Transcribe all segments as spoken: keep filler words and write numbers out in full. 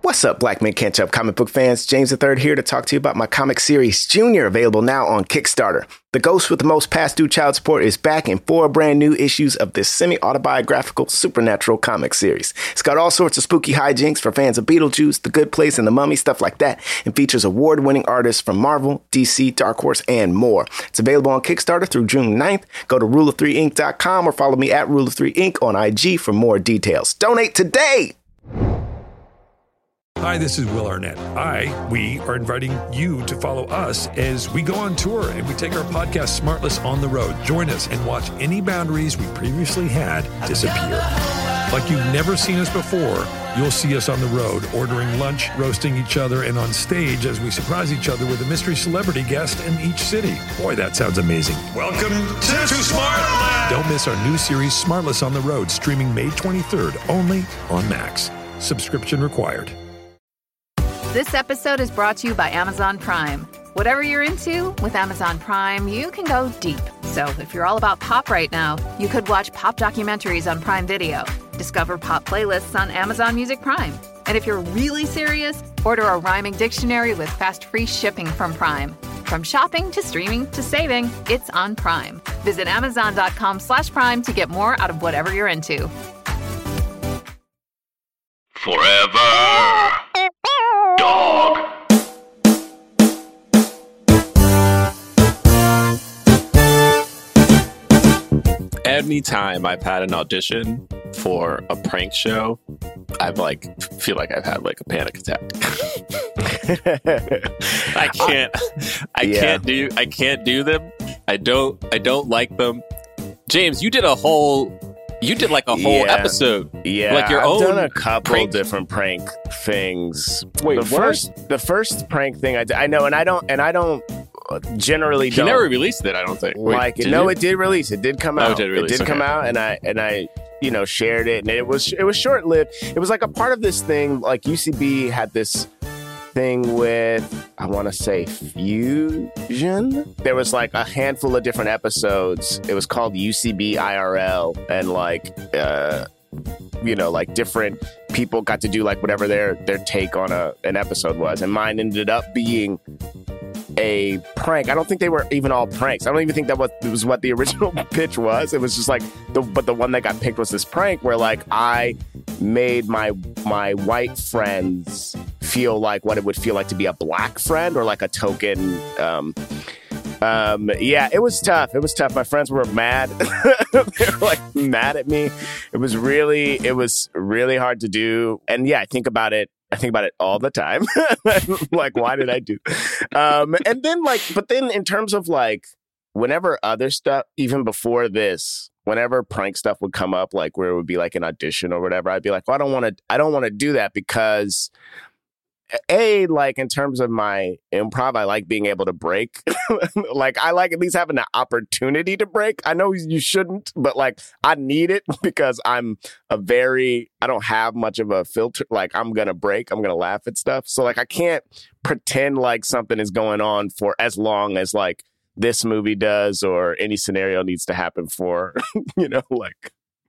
What's up, Black Men Can't Jump comic book fans? James the Third here to talk to you about my comic series, Junior, available now on Kickstarter. The ghost with the most past due child support is back in four brand new issues of this semi-autobiographical supernatural comic series. It's got all sorts of spooky hijinks for fans of Beetlejuice, The Good Place, and The Mummy, stuff like that, and features award-winning artists from Marvel, D C, Dark Horse, and more. It's available on Kickstarter through June ninth. Go to rule of three ink dot com or follow me at rule of three ink on I G for more details. Donate today! Hi, this is Will Arnett. I, we are inviting you to follow us as we go on tour and we take our podcast Smartless on the road. Join us and watch any boundaries we previously had disappear. Like you've never seen us before, you'll see us on the road, ordering lunch, roasting each other, and on stage as we surprise each other with a mystery celebrity guest in each city. Boy, that sounds amazing. Welcome to, to Smartland! Don't miss our new series, Smartless on the Road, streaming May twenty-third, only on Max. Subscription required. This episode is brought to you by Amazon Prime. Whatever you're into, with Amazon Prime, you can go deep. So if you're all about pop right now, you could watch pop documentaries on Prime Video, discover pop playlists on Amazon Music Prime. And if you're really serious, order a rhyming dictionary with fast free shipping from Prime. From shopping to streaming to saving, it's on Prime. Visit amazon.com slash prime to get more out of whatever you're into. Forever. Dog. Anytime I've had an audition for a prank show, I've like feel like I've had like a panic attack. I can't I Yeah. can't do I can't do them. I don't I don't like them. James, you did a whole you did like a whole Yeah. episode. Yeah, Like your I've own done a couple prank. different prank things. Wait, the what? first, the first prank thing I did, I know, and I don't, and I don't generally You don't never released it, I don't think. Wait, like it. did No, you? it did release. It did come Oh, out. it did release, come okay. out, and I and I you know shared it, and it was it was short lived. It was like a part of this thing. Like U C B had this thing with, I want to say Fusion. There was like a handful of different episodes. It was called U C B I R L, and like uh you know like different people got to do like whatever their their take on a an episode was, and mine ended up being a prank. I don't think they were even all pranks. I don't even think that was, was what the original pitch was. It was just like the but the one that got picked was this prank where like I made my my white friends feel like what it would feel like to be a black friend, or like a token um um yeah, it was tough. It was tough. My friends were mad. They were like mad at me. It was really it was really hard to do. And yeah, I think about it I think about it all the time. Like, why did I do? Um, and then, like, but then in terms of like, whenever other stuff, even before this, whenever prank stuff would come up, like where it would be like an audition or whatever, I'd be like, well, I don't want to, I don't want to do that because, A, like in terms of my improv, I like being able to break. Like, I like at least having the opportunity to break. I know you shouldn't, but like, I need it because I'm a very, I don't have much of a filter. Like, I'm going to break, I'm going to laugh at stuff. So like, I can't pretend like something is going on for as long as like this movie does or any scenario needs to happen for, you know, like.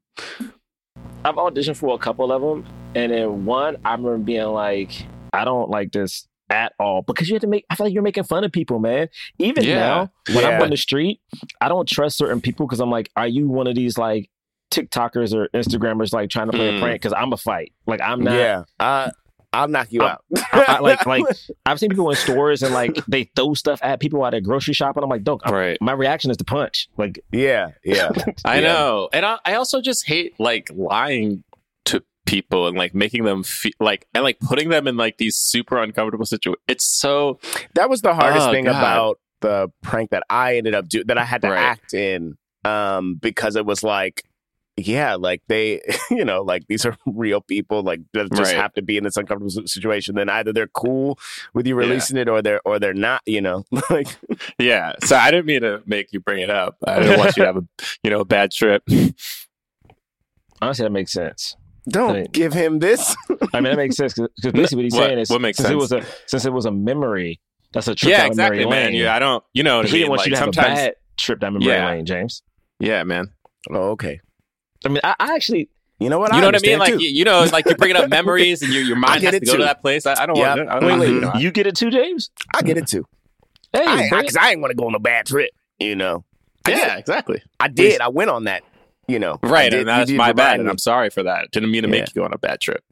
I've auditioned for a couple of them. And then one, I remember being like, I don't like this at all, because you have to make, I feel like you're making fun of people, man. Even Yeah. now, when Yeah. I'm on the street, I don't trust certain people because I'm like, are you one of these like TikTokers or Instagrammers like trying to play Mm. a prank? Because I'm a fight. Like I'm not. Yeah, uh, I'll knock you I'm- out. I, I, like like I've seen people in stores and like they throw stuff at people at a grocery shop, and I'm like, don't. Right. My reaction is to punch. Like yeah, yeah. I Yeah. know. And I, I also just hate like lying to people and like making them feel like and like putting them in like these super uncomfortable situations. It's so That was the hardest Oh, thing God. about the prank that I ended up doing, that I had to Right. act in, um, because it was like, yeah, like they, you know, like these are real people, like that just Right. have to be in this uncomfortable si- situation. Then either they're cool with you releasing it, or they're or they're not. You know, like yeah. So I didn't mean to make you bring it up. I didn't want you to have a you know a bad trip. honestly, that makes sense. don't Right. give him this. I mean, that makes sense because basically what he's What- saying is what makes since it sense? was a since it was a memory, that's a trip Yeah, down exactly, memory man. lane. Yeah, I don't. You know what I He mean? didn't want Like, you to have sometimes, a bad trip down memory Yeah. lane, James. yeah, man. Oh, okay. I mean, I, I actually You know what? You I know what I mean? Like understand, you, too. you know, like you're bringing up memories, and your your mind get has it to go too. to that place. I, I don't Yeah. want. I don't Wait, wait, you know, you get it too, James? I get it too. Hey, I, bring because it- I, ain't want to go on a bad trip. You know. I yeah, did. exactly. I did. I went on that. You know. I Right, did- and you that's did my remind bad, and me. I'm sorry for that. Didn't mean to Yeah. make you go on a bad trip.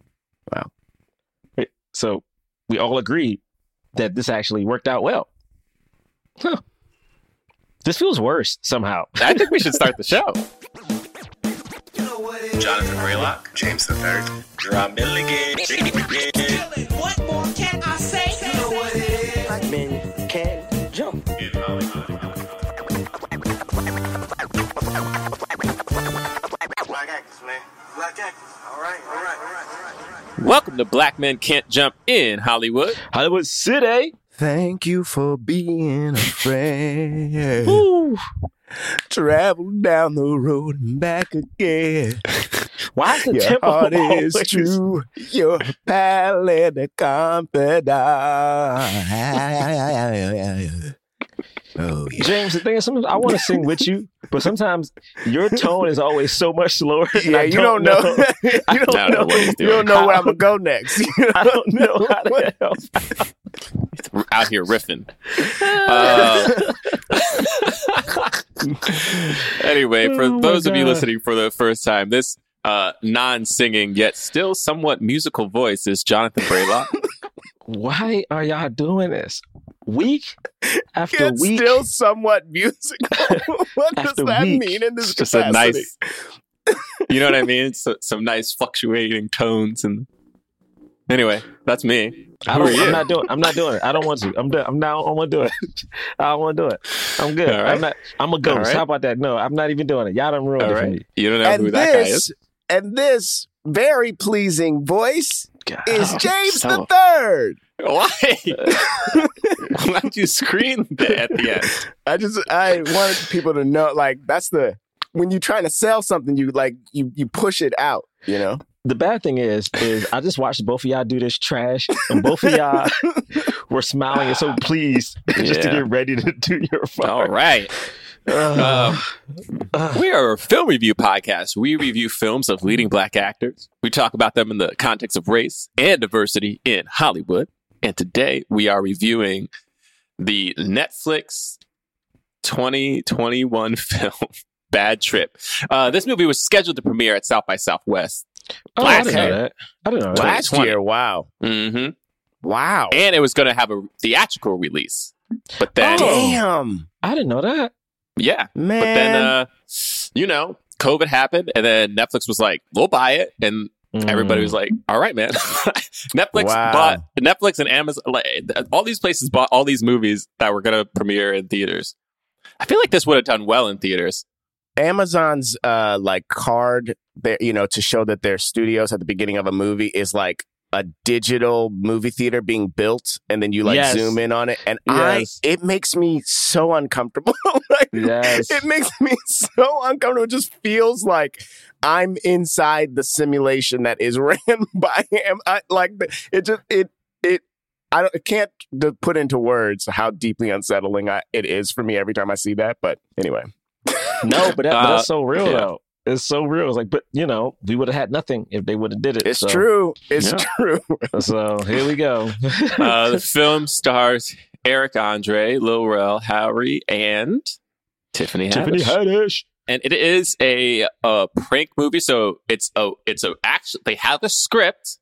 so we all agree that this actually worked out well. Huh. This feels worse somehow. I think we should start the show. Jonathan Braylock, James the Third, Drum Milligan. What more can I say? You know what it is. Black men can jump. Black actors, man. Black actors. All right, all right, all right, all right, all right. Welcome to Black Men Can't Jump in Hollywood. Hollywood City. Thank you for being a friend. Woo. Travel down the road and back again. Why is the Your tempo heart is always- true. Your pal and a confidant. Oh, yeah. James, the thing is, sometimes I want to sing with you, but sometimes your tone is always so much slower. and Yeah, I you don't know. you I don't don't know know. what he's You doing. don't know where I'm gonna go next. I don't know how to help. We're out here riffing. Uh, anyway, for Oh my those of you God. listening for the first time, this uh, non-singing yet still somewhat musical voice is Jonathan Braylock. Why are y'all doing this? Week after It's week. still somewhat musical. What does After that week. mean in this It's just capacity? a nice, you know what I mean? So, some nice fluctuating tones and. Anyway, that's me. I Who don't, are you? I'm not doing. I'm not doing it. I don't want to. I'm done. I'm not. I don't want to do it. I don't want to do it. I'm good. All right. I'm not. I'm a ghost. All right. How about that? No, I'm not even doing it. Y'all done ruined All it for right. me. You don't know who And that guy is? this, and this very pleasing voice God. is James so- the Third. Why? Why'd you scream that at the end? I just I wanted people to know, like that's the when you're trying to sell something, you like you you push it out, you know. The bad thing is, is I just watched both of y'all do this trash, and both of y'all were smiling and so pleased just to Yeah. get ready to do your part. All right. Um, we are a film review podcast. We review films of leading black actors. We talk about them in the context of race and diversity in Hollywood. And today we are reviewing the Netflix twenty twenty-one film Bad Trip. Uh, this movie was scheduled to premiere at South by Southwest. Oh, I Last didn't know year. that. I didn't know that. Last twenty. year, wow, hmm wow, And it was going to have a theatrical release. But then, Oh. damn, I didn't know that. yeah. man. But then, uh, you know, COVID happened, and then Netflix was like, "We'll buy it," and everybody was like, "All right, man." Netflix Wow. bought Netflix and Amazon. Like, all these places bought all these movies that were going to premiere in theaters. I feel like this would have done well in theaters. Amazon's uh like card there, you know, to show that their studios at the beginning of a movie is like a digital movie theater being built, and then you like Yes. zoom in on it, and Yes. I it makes me so uncomfortable. Like, Yes. it makes me so uncomfortable. It just feels like I'm inside the simulation that is ran by him. I, like it just it it. I don't, I can't d- put into words how deeply unsettling I, it is for me every time I see that. But anyway. No, but, that, but Uh, that's so real yeah. though. It's so real. It's like, but you know, we would have had nothing if they would have did it. It's so, true. It's Yeah. true. So here we go. Uh, the film stars Eric Andre, Lil Rel Howery, and Tiffany Haddish. Tiffany Haddish. And it is a, a prank movie, so it's a it's a actually they have a script,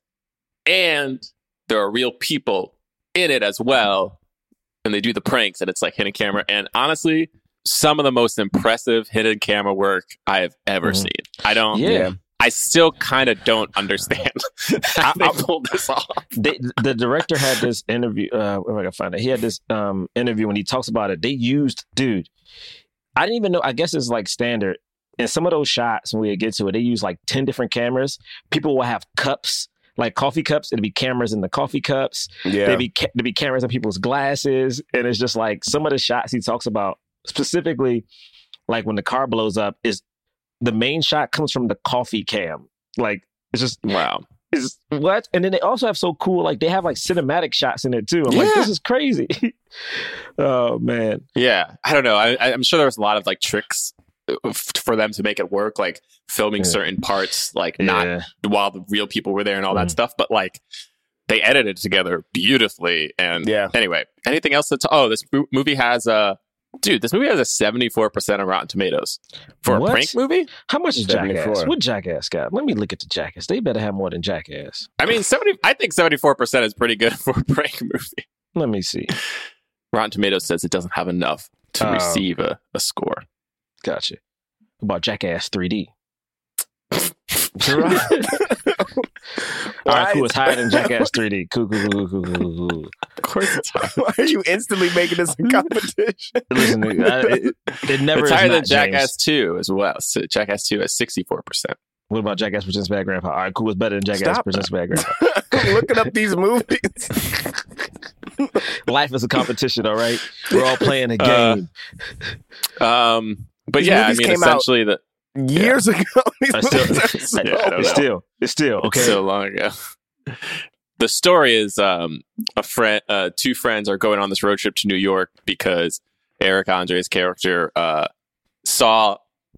and there are real people in it as well, and they do the pranks, and it's like hidden camera. And honestly, some of the most impressive hidden camera work I have ever Mhm. seen. I don't. Yeah. I still kind of don't understand how they pulled this off. They, the director had this interview. Uh, where am I gonna find it? He had this um, interview when he talks about it. They used, dude. I didn't even know. I guess it's like standard. In some of those shots, when we get to it, they use like ten different cameras. People will have cups, like coffee cups. It'd be cameras in the coffee cups. Yeah. There'd be ca- there'd be cameras in people's glasses, and it's just like some of the shots he talks about specifically, like when the car blows up, is the main shot comes from the coffee cam. Like it's just Wow. is what? And then they also have so cool, like they have like cinematic shots in it too. I'm like, Yeah. this is crazy. Oh man. Yeah, I don't know. I, I'm sure there was a lot of like tricks for them to make it work, like filming Yeah. certain parts, like Yeah. not while the real people were there and all that Mhm. stuff, but like they edited it together beautifully. And Yeah. anyway, anything else that's oh, this mo- movie has a dude, this movie has a seventy-four percent of Rotten Tomatoes for What? a prank movie. How much is Jackass? seventy-four. What Jackass got? Let me look at the Jackass. They better have more than Jackass. I mean, seventy. I think seventy-four percent is pretty good for a prank movie. Let me see. Rotten Tomatoes says it doesn't have enough to Oh. receive a, a score. Gotcha. What about Jackass three D? All right, cool. It's higher than Jackass three D. Cool, cool, cool, cool, cool, cool, cool. Of course, it's higher. Why are you instantly making this a competition? Listen, I, it, it never It's is higher not, than Jackass James. two as well. So Jackass two has sixty-four percent. What about Jackass Presents Bad Grandpa? All right, cool. It's better than Jackass Stop Presents Bad Grandpa. I'm looking up these movies. Life is a competition, all right? We're all playing a Uh, game. Um, but These yeah, I movies mean, came out- essentially, the Years ago, these I still, movies are I- so Yeah, I don't it's know. still, it's still, okay. it's so long ago. The story is um, a friend, uh, two friends are going on this road trip to New York because Eric Andre's character uh, saw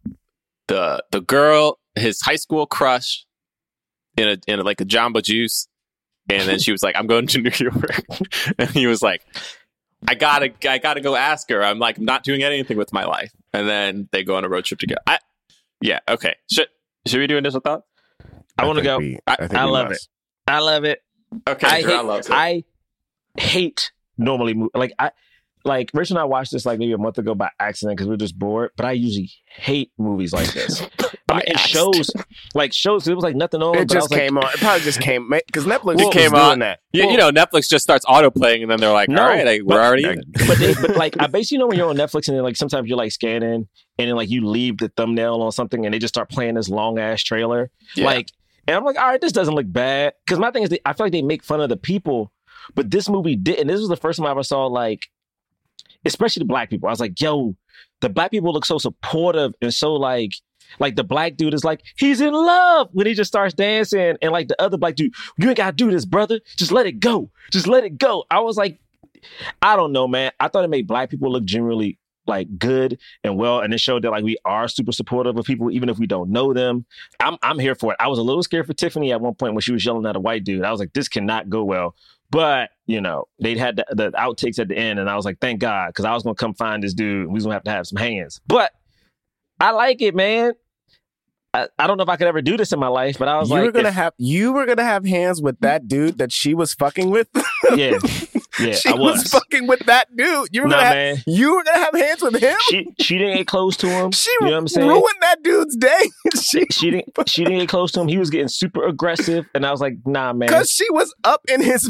the the girl, his high school crush, in a in a, like a Jamba Juice, and then she was like, "I'm going to New York," and he was like, "I gotta, I gotta go ask her." I'm like, "I'm not doing anything with my life," and then they go on a road trip together. I, yeah, okay. Should should we do initial thoughts? I want to think go. we- I, think I we love must. it. I love it. Okay, I sure, I hate, love it. I hate normally mo- like I like Rachel and I watched this like maybe a month ago by accident because we were just bored. But I usually hate movies like this. I By mean, and accident. shows like shows. It was like nothing on. It but I just was like, came on. It probably just came because Netflix It was came doing on. that. Yeah, you know, Netflix just starts auto playing, and then they're like, No, "All right, I, we're but- already in." but they, but like I basically know when you're on Netflix and then like sometimes you're like scanning and then like you leave the thumbnail on something and they just start playing this long ass trailer. Yeah. Like, and I'm like, all right, this doesn't look bad. Because my thing is, they, I feel like they make fun of the people, but this movie didn't. This was the first time I ever saw like, especially the black people. I was like, yo, the black people look so supportive and so like. Like the black dude is like, he's in love when he just starts dancing. And like the other black dude, you ain't gotta do this, brother. Just let it go. Just let it go. I was like, I don't know, man. I thought it made black people look generally like good and well. And it showed that like we are super supportive of people, even if we don't know them. I'm I'm here for it. I was a little scared for Tiffany at one point when she was yelling at a white dude. I was like, this cannot go well. But, you know, they had the, the outtakes at the end. And I was like, thank God, because I was going to come find this dude. And we was going to have to have some hands. But I like it, man. I, I don't know if I could ever do this in my life, but I was You like, were gonna if- have you were gonna have hands with that dude that she was fucking with. yeah, yeah, she I was. was. fucking with that dude. You were Nah, gonna have, man. you were gonna have hands with him. She she didn't get close to him. She you know what I'm saying? ruined that dude's day. she She didn't she didn't get close to him. He was getting super aggressive, and I was like, nah, man. because she was up in his.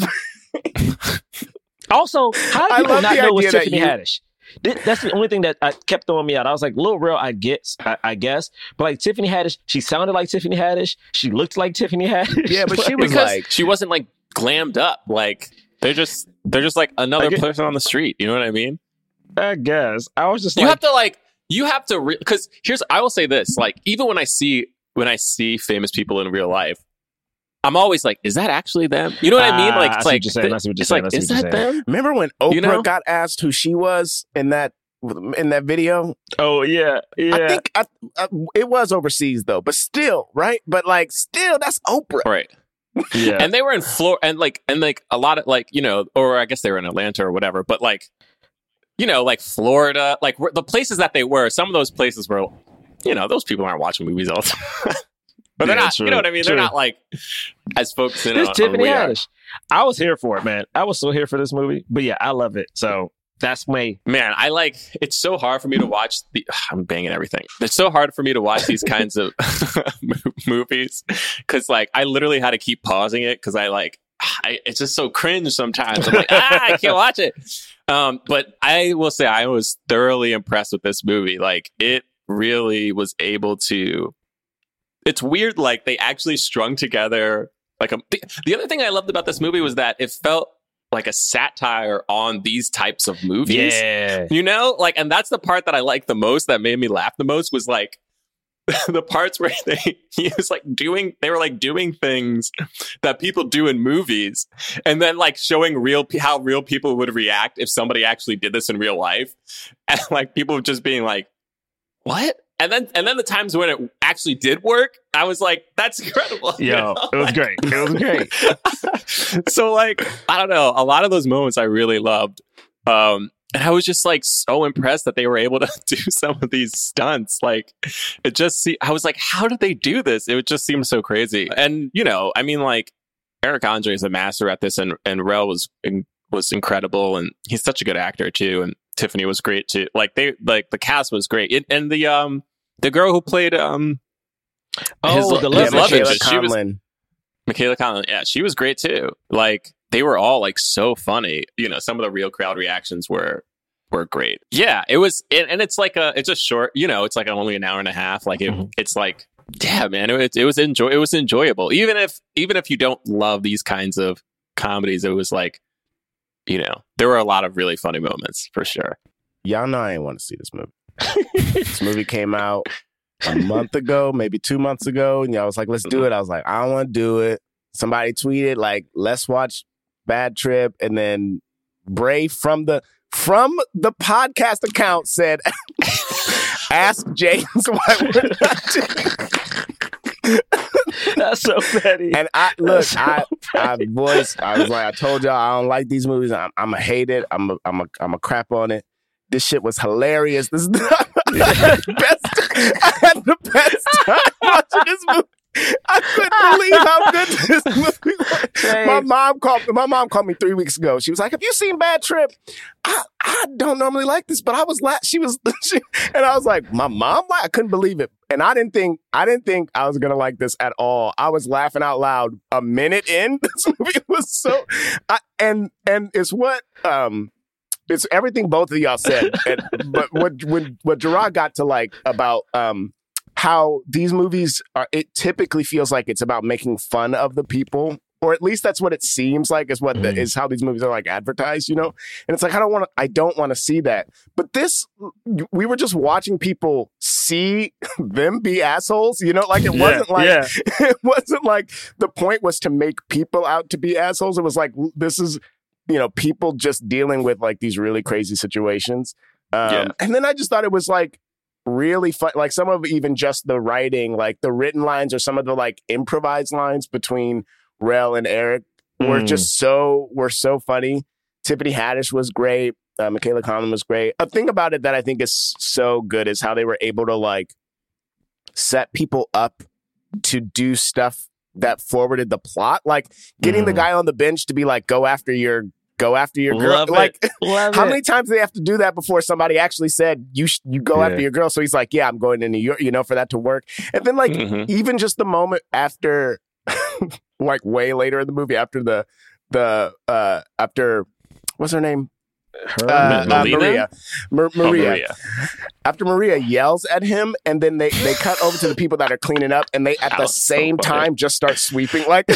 Also, how do I people love not the know it was idea that Tiffany you- Haddish? Th- That's the only thing that I kept throwing me out. I was like, Lil Real, I get, I, I guess, but like Tiffany Haddish, she sounded like Tiffany Haddish. She looked like Tiffany Haddish. Yeah, but she was because like- she wasn't like glammed up. Like they're just they're just like another I get- person on the street. You know what I mean? I guess I was just You like, have to like you have to because re- here's I will say this, like even when I see when I see famous people in real life, I'm always like, is that actually them? You know what I mean? Ah, Like I it's see like what you're saying. I see what you're it's saying. like I see is what that you're saying. them? Remember when Oprah You know? got asked who she was in that in that video? oh yeah, yeah. I think I, I, it was overseas though, but still, right? But like, still, that's Oprah. Right. yeah. And they were in Florida, and like, and like a lot of like, you know, or I guess they were in Atlanta or whatever. But like, you know, like Florida, like where- the places that they were, some of those places were, you know, those people aren't watching movies all the time. But they're Yeah, not, true, you know what I mean? true. They're not like as focused in It's on, on Tiffany we are. Haddish. I was here for it, man. I was so here for this movie. But yeah, I love it. So that's my Man, I like it's so hard for me to watch the I'm banging everything. It's so hard for me to watch these kinds of movies cuz like I literally had to keep pausing it cuz I like I, it's just so cringe sometimes. I'm like, ah, I can't watch it. Um, but I will say I was thoroughly impressed with this movie. Like it really was able to it's weird like they actually strung together like a the, the other thing I loved about this movie was that it felt like a satire on these types of movies. yeah. You know, like, and that's the part that I liked the most, that made me laugh the most, was like the parts where they he was like doing, they were like doing things that people do in movies, and then like showing real pe- how real people would react if somebody actually did this in real life, and like people just being like, "What?" and then and then the times when it actually did work, I was like, that's incredible. Yo, you know? it was great. It was great. So like, I don't know, a lot of those moments I really loved. Um, and I was just like so impressed that they were able to do some of these stunts. Like, it just see, I was like, how did they do this? It just seemed so crazy. And you know, I mean, like Eric Andre is a master at this, and and Rel was was incredible, and he's such a good actor too. And Tiffany was great too. Like they, like the cast was great. It, and the um the girl who played um oh his, the his love love Michaela interest, she was Conlon. Michaela Conlon. Yeah, she was great too. Like they were all like so funny. You know, some of the real crowd reactions were were great. Yeah, it was, it, and it's like a, it's just short. You know, it's like only an hour and a half. Like it, mm-hmm. it's like, yeah, man, it, it was enjoy, it was enjoyable. Even if, even if you don't love these kinds of comedies, it was like, you know, there were a lot of really funny moments for sure. Y'all know I ain't want to see this movie. This movie came out a month ago, maybe two months ago, and y'all was like, let's do it. I was like, I don't want to do it. Somebody tweeted like, let's watch Bad Trip, and then Bray from the from the podcast account said, ask James why we're not doing. That's so petty. And I look, so I, I voiced, I was like, I told y'all I don't like these movies. I'm, I'm a hate it. I'm a, I'm a, I'm a crap on it. This shit was hilarious. This is the best. I had the best time watching this movie. I couldn't believe how good this movie was. James. My mom called. My mom called me three weeks ago. She was like, "Have you seen Bad Trip?" I, I don't normally like this, but I was la- She was, she, and I was like, "My mom?" I couldn't believe it, and I didn't think. I didn't think I was gonna like this at all. I was laughing out loud a minute in. This movie was so, I, and and it's what um. It's everything both of y'all said, and, but what when what Gerard got to like about um, how these movies are, it typically feels like it's about making fun of the people, or at least that's what it seems like is what mm. the, is how these movies are like advertised, you know. And it's like I don't want to, I don't want to see that. But this, we were just watching people see them be assholes, you know. Like it wasn't yeah, like yeah. it wasn't like the point was to make people out to be assholes. It was like this is. You know, people just dealing with like these really crazy situations. Um, yeah. And then I just thought it was like really fun. Like some of even just the writing, like the written lines or some of the like improvised lines between Rel and Eric mm. were just so, were so funny. Tiffany Haddish was great. Uh, Michaela Conlon was great. A thing about it that I think is so good is how they were able to like set people up to do stuff that forwarded the plot, like getting mm. the guy on the bench to be like, go after your, go after your girl. Love like, it. Love how it. many times do they have to do that before somebody actually said you sh- you go yeah. after your girl? So he's like, yeah, I'm going to New York, you know, for that to work. And then like mm-hmm. even just the moment after, like way later in the movie, after the the uh after what's her name? Her, uh, uh, Maria. Mar- Maria. Oh, Maria. After Maria yells at him, and then they, they cut over to the people that are cleaning up, and they at That the was so same funny. time just start sweeping. Like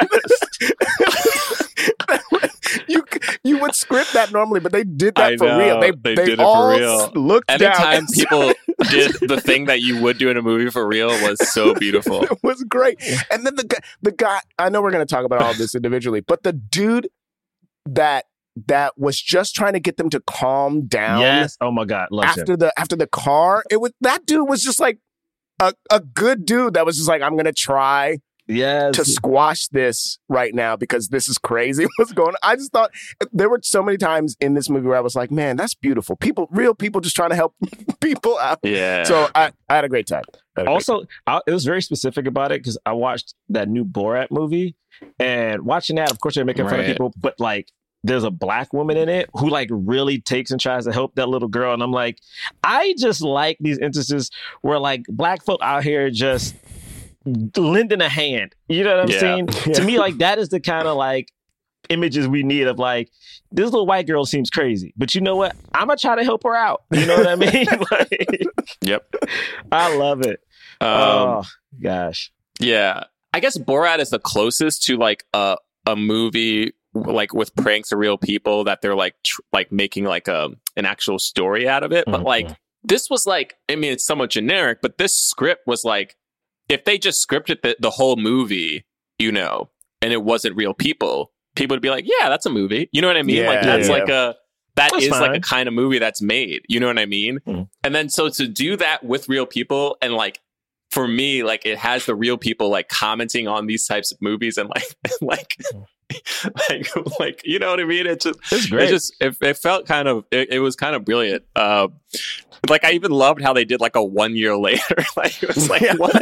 you, you would script that normally, but they did that I for know. real. They They they did it for all real. s- looked down. Anytime and people did the thing that you would do in a movie for real was so beautiful. It was great. And then the guy, the guy. I know we're going to talk about all this individually, but the dude that. that was just trying to get them to calm down. Yes. Oh my God. Love after him. the after the car, it was that dude was just like a, a good dude that was just like, I'm gonna try Yes. to squash this right now because this is crazy what's going on. I just thought there were so many times in this movie where I was like, man, that's beautiful. People, real people just trying to help people out. Yeah. So I, I had a great time. I had a great Also, I, it was very specific about it because I watched that new Borat movie, and watching that, of course, they're making fun of Right. people, but like, there's a black woman in it who like really takes and tries to help that little girl. And I'm like, I just like these instances where like black folk out here just lending a hand. You know what I'm Yeah. saying? Yeah. To me, like that is the kind of like images we need of like, this little white girl seems crazy, but you know what? I'm going to try to help her out. You know what I mean? Like, Yep. I love it. Um, oh, gosh. Yeah. I guess Borat is the closest to like a a movie like with pranks of real people that they're like tr- like making like a an actual story out of it. But Mhm. like this was like, I mean, it's somewhat generic, but this script was like, if they just scripted the, the whole movie, you know, and it wasn't real people, people would be like, yeah, that's a movie. You know what I mean? Yeah, like that's yeah. like a that That's is fine. like a kind of movie that's made. You know what I mean? Mm. And then so to do that with real people and like, for me, like it has the real people like commenting on these types of movies and like, like, like, like, you know what I mean? It just, It's great. It just, it, it felt kind of, it, it was kind of brilliant. Uh, like I even loved how they did like a one year later. Like it was like, Yeah. what?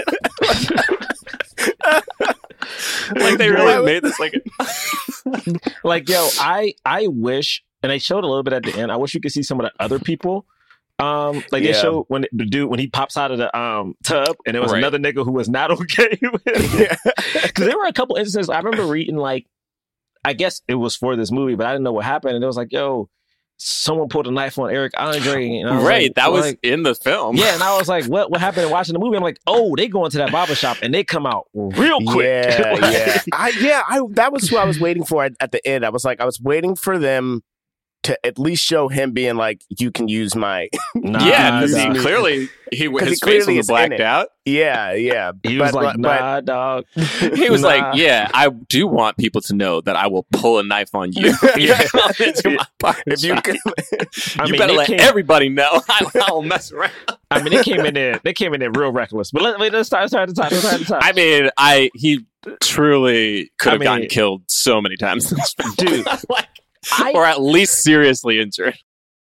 Like they really made this like, Like, yo, I I wish, and they showed a little bit at the end. I wish you could see some of the other people. Um, like they Yeah. showed when the dude when he pops out of the um tub, and there was Right. another nigga who was not okay with it. Because there were a couple instances. I remember reading like, I guess it was for this movie, but I didn't know what happened. And it was like, yo, someone pulled a knife on Eric Andre. And I was right. like, that was like, in the film. yeah, and I was like, what what happened watching the movie? I'm like, oh, they go into that barber shop and they come out real quick. Yeah, Like, yeah. I, yeah, I, that was who I was waiting for at, at the end. I was like, I was waiting for them to at least show him being like, you can use my. Nah, Yeah, because dog. he clearly he 'Cause he his face clearly was is in blacked it. out. Yeah, yeah. He was But- like, but- nah, dog. He was Nah. like, "Yeah, I do want people to know that I will pull a knife on you. Yeah. Into my barber If you shop. can, I you mean, better they let came- everybody know I, I will mess around." I mean, they came in there. They came in there real reckless. But let, wait, let's start. Let's start at the top. Let's start at the top. I mean, I he truly could I have gotten mean- killed so many times, in this film. Dude, like, I- or at least seriously injured.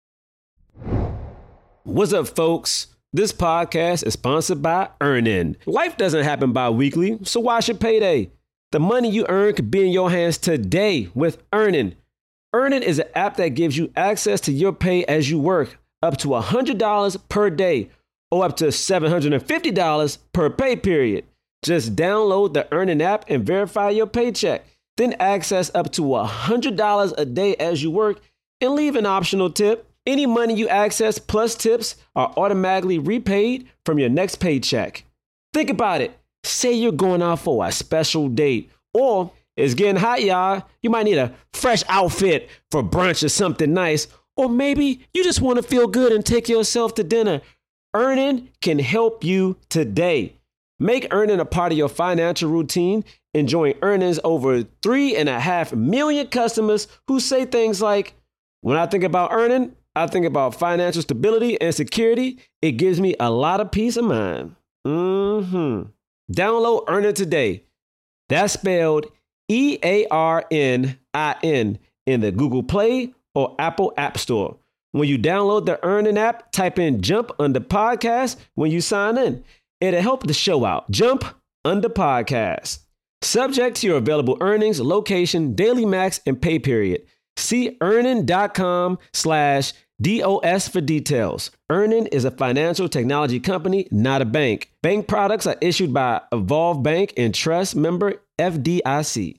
What's up, folks? This podcast is sponsored by Earnin. Life doesn't happen bi-weekly, so why should payday? The money you earn could be in your hands today with Earnin. Earnin is an app that gives you access to your pay as you work, up to one hundred dollars per day, or up to seven hundred fifty dollars per pay period. Just download the Earnin app and verify your paycheck. Then access up to one hundred dollars a day as you work and leave an optional tip. Any money you access plus tips are automatically repaid from your next paycheck. Think about it. Say you're going out for a special date, or it's getting hot, y'all. You might need a fresh outfit for brunch or something nice, or maybe you just want to feel good and take yourself to dinner. Earnin can help you today. Make Earnin a part of your financial routine. Enjoying Earnin's over three and a half million customers who say things like, when I think about Earnin, I think about financial stability and security. It gives me a lot of peace of mind. Mm-hmm. Download Earnin today. That's spelled E A R N I N in the Google Play or Apple App Store. When you download the Earnin app, type in Jump Under Podcast when you sign in. It'll help the show out. Jump Under Podcast. Subject to your available earnings, location, daily max, and pay period. See earnin.com slash DOS for details. Earnin is a financial technology company, not a bank. Bank products are issued by Evolve Bank and Trust, member F D I C.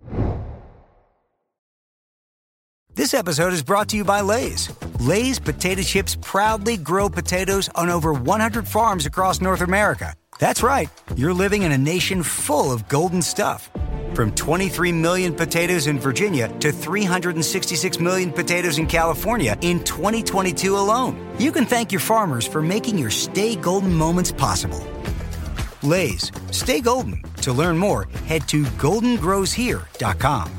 This episode is brought to you by Lay's. Lay's potato chips proudly grow potatoes on over one hundred farms across North America. That's right. You're living in a nation full of golden stuff. From twenty-three million potatoes in Virginia to three hundred sixty-six million potatoes in California in twenty twenty-two alone. You can thank your farmers for making your Stay Golden moments possible. Lay's, stay golden. To learn more, head to golden grows here dot com.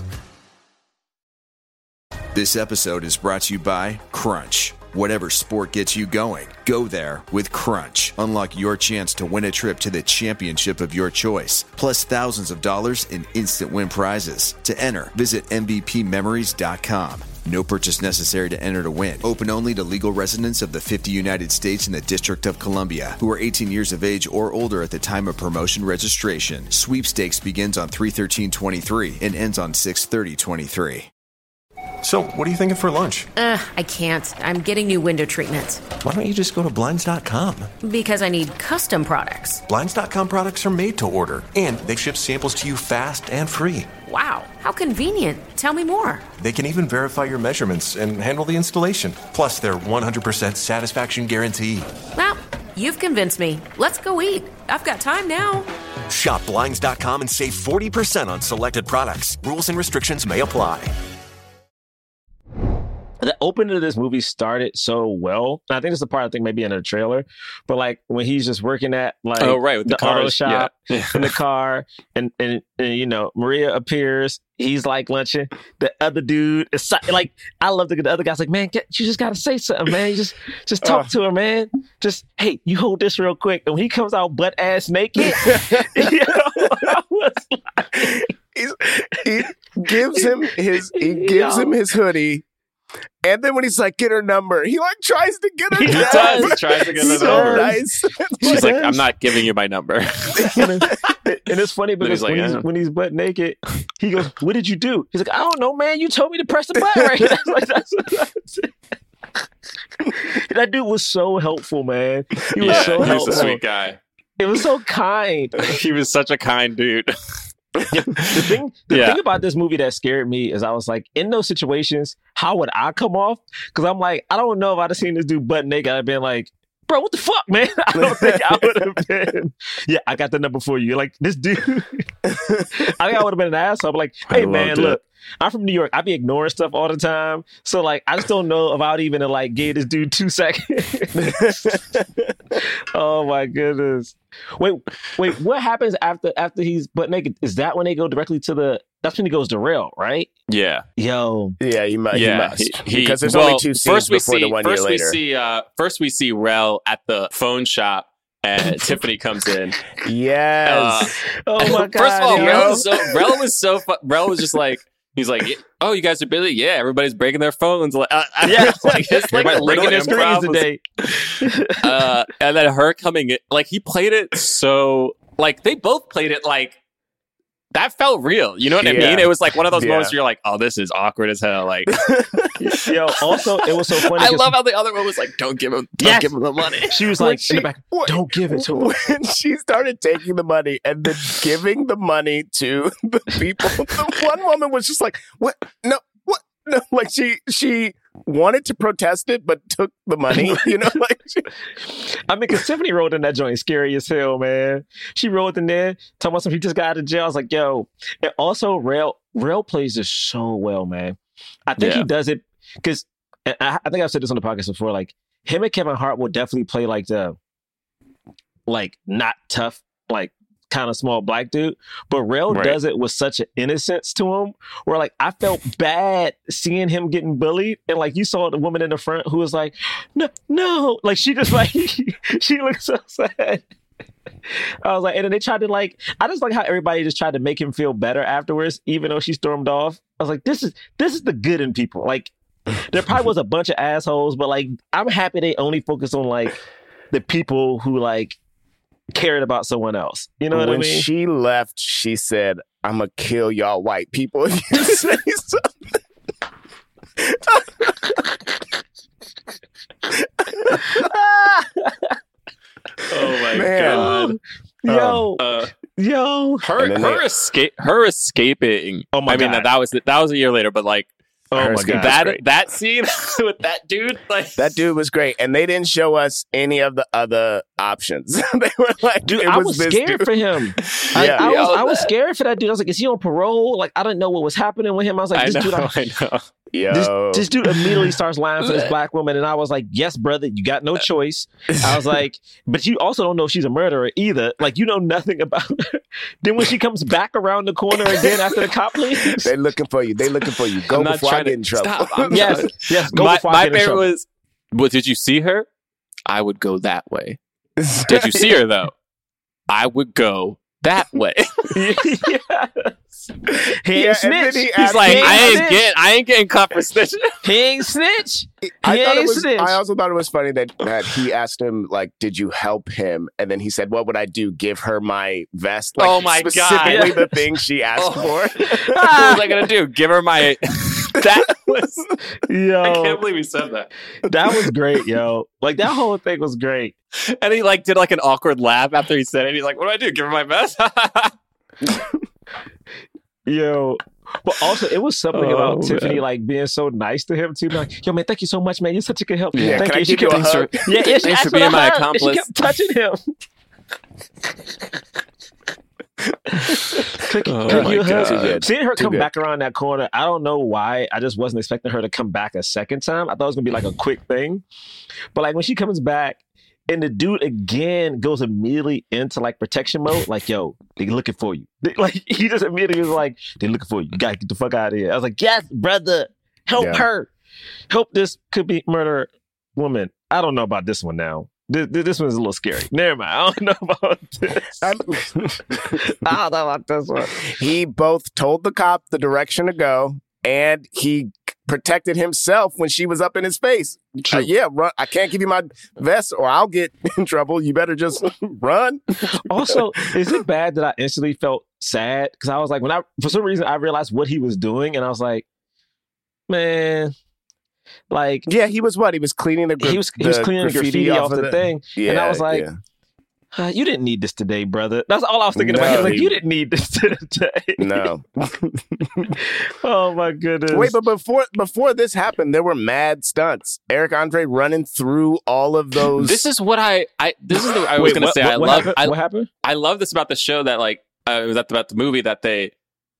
This episode is brought to you by Crunch. Whatever sport gets you going, go there with Crunch. Unlock your chance to win a trip to the championship of your choice, plus thousands of dollars in instant win prizes. To enter, visit M V P memories dot com. No purchase necessary to enter to win. Open only to legal residents of the fifty United States and the District of Columbia who are eighteen years of age or older at the time of promotion registration. Sweepstakes begins on three thirteen twenty-three and ends on six thirty twenty-three. So, what are you thinking for lunch? Ugh, I can't. I'm getting new window treatments. Why don't you just go to Blinds dot com? Because I need custom products. Blinds dot com products are made to order, and they ship samples to you fast and free. Wow, how convenient. Tell me more. They can even verify your measurements and handle the installation. Plus, their one hundred percent satisfaction guarantee. Well, you've convinced me. Let's go eat. I've got time now. Shop Blinds dot com and save forty percent on selected products. Rules and restrictions may apply. And the opening of this movie started so well. And I think it's the part I think maybe in the trailer, but like when he's just working at like oh right with the, the auto cars. shop Yeah. in the car, and, and and you know Maria appears. He's like lunching. The other dude is si- like, I love the, the other guy's like, man, get, you just gotta say something, man. You just just talk Uh. to her, man. Just hey, you hold this real quick. And when he comes out butt ass naked, you know, I was like, He's, he gives him his he gives Yo. him his hoodie, and then when he's like, get her number, he like tries to get her. He number. does. He tries to get her so number. nice. She's like, I'm not giving you my number. and, it- and it's funny because he's like, when, he's, yeah. when he's butt naked, he goes, "What did you do?" He's like, "I don't know, man. You told me to press the button right." That's like, that's, that's that dude was so helpful, man. He was Yeah, so he was helpful. a sweet guy. It was so kind. He was such a kind dude. The thing, the Yeah. thing about this movie that scared me is I was like, in those situations, how would I come off? Because I'm like, I don't know if I'd have seen this dude butt naked. I'd been like, bro, what the fuck, man? I don't think I would have been. Yeah, I got the number for you. Like this dude, I think I would have been an asshole. I'm like, hey I man, loved it. look, I'm from New York. I be ignoring stuff all the time. So like, I just don't know if I would even have like gave this dude two seconds. Oh my goodness. Wait, wait, what happens after after he's butt naked? Is that when they go directly to the that's when he goes to rail, right? Yeah. Yo. Yeah, you must. Yeah, you must. he- he- because there's well, only two scenes first we before see, the one first year later. We see, uh, first we see Rel at the phone shop, and Tiffany comes in. Yes. Oh my god. First of all, yo. Rel was so Rel was so fu- Rel was just like he's like, oh, you guys are busy. Yeah, everybody's breaking their phones. Like, uh, Yeah. like it's like Everybody breaking their little screens improv was- today. uh, and then her coming in, like he played it so, like they both played it like that felt real. You know what I Yeah. mean? It was like one of those Yeah. moments where you're like, oh, this is awkward as hell. Like, Yo, also it was so funny. I 'cause love how the other one was like, don't give him, don't Yes. give him the money. she was When like she- in the back, what- don't give it to her. When she started taking the money and then giving the money to the people, the one woman was just like, "What? No, what? No!" Like she she wanted to protest it, but took the money. You know, like she, I mean, because Tiffany rolled in that joint scary as hell, man. She rolled in there, talking about some he just got out of jail. I was like, yo. And also, Rail Rail plays this so well, man. I think Yeah. he does it because I, I think I've said this on the podcast before. Like him and Kevin Hart will definitely play like the like not tough, like kind of small black dude. But Rail Right. does it with such an innocence to him, where like I felt bad seeing him getting bullied, and like you saw the woman in the front who was like, no, no, like she just like she looked so sad. I was like, and then they tried to like, I just like how everybody just tried to make him feel better afterwards, even though she stormed off. I was like, this is this is the good in people. Like, there probably was a bunch of assholes, but like, I'm happy they only focus on like the people who like cared about someone else. You know what when I mean? she left, she said, "I'm gonna kill y'all white people if you say something." Oh my Man. god. Yo, Uh, yo, her And then her they- escape her escaping. Oh my I mean God. that, that was that was a year later, but like oh Her my escape god, was that great. that scene with that dude, like That dude was great, and they didn't show us any of the other options. They were like, dude, it I was, was this scared dude. for him. I, Yeah. I was, Yo, I was that- scared for that dude. I was like, is he on parole? Like, I didn't know what was happening with him. I was like, I this know, dude, I, I know. Yo, This, this dude immediately starts lying for this black woman, and I was like, "Yes, brother, you got no choice." I was like, "But you also don't know she's a murderer either. Like, you know nothing about her." Then when she comes back around the corner again after the cop leaves, they looking for you. They looking for you. Go I'm not before I trying get to- in trouble. Stop. I'm yes, sorry. yes, go my before my I get in favorite trouble. was, well, did you see her? I would go that way. Did you see her though? I would go that way. Yes. He Yeah, ain't and then snitch. he He's asked- like, He I ain't snitch. getting, I ain't getting caught for snitching. He ain't snitch. He I thought it ain't was. snitch. I also thought it was funny that that he asked him like, "Did you help him?" And then he said, "What would I do? Give her my vest?" Like, Oh my God. specifically the thing she asked Oh. for. What was I gonna do? Give her my? That was. I Yo, can't believe he said that. that was great, yo. Like that whole thing was great. And he like did like an awkward laugh after he said it. He's like, "What do I do? Give her my vest?" Yo. But also, it was something Oh, about man. Tiffany like being so nice to him too. Like, yo, man, thank you so much, man. You're such a good help. Yeah, thank can I you. She give you a kept- hug? Yeah, yeah, she Thanks asked for for being the my hug, and accomplice. She kept touching him. Click, Oh click my you God. her. Seeing her Too come good. back around that corner, I don't know why. I just wasn't expecting her to come back a second time. I thought it was going to be like a quick thing. But like when she comes back and the dude again goes immediately into like protection mode, like, yo, they looking for you. They, like he just immediately was like, they looking for you. You got to get the fuck out of here. I was like, yes, brother. Help Yeah. her. Help this could be murder woman. I don't know about this one now. This, this one's a little scary. Never mind. I don't know about this. I don't know about this one. He both told the cop the direction to go, and he protected himself when she was up in his face. Uh, yeah, run. I can't give you my vest or I'll get in trouble. You better just run. Also, is it bad that I instantly felt sad? Because I was like, when I, for some reason, I realized what he was doing, and I was like, man, like, yeah, he was what? He was cleaning the gra- he was he was the cleaning the graffiti graffiti off off of the the- thing, Yeah, and I was like, yeah. uh, you didn't need this today, brother. That's all I was thinking No, about. I was like, he- you didn't need this today. No. Oh my goodness. Wait, but before before this happened, there were mad stunts. Eric Andre running through all of those. This is what I, I this is the, I was Wait, going to what- say. what- I what love, happened? I, What happened? I love this about the show that like, uh, it was about the movie that they,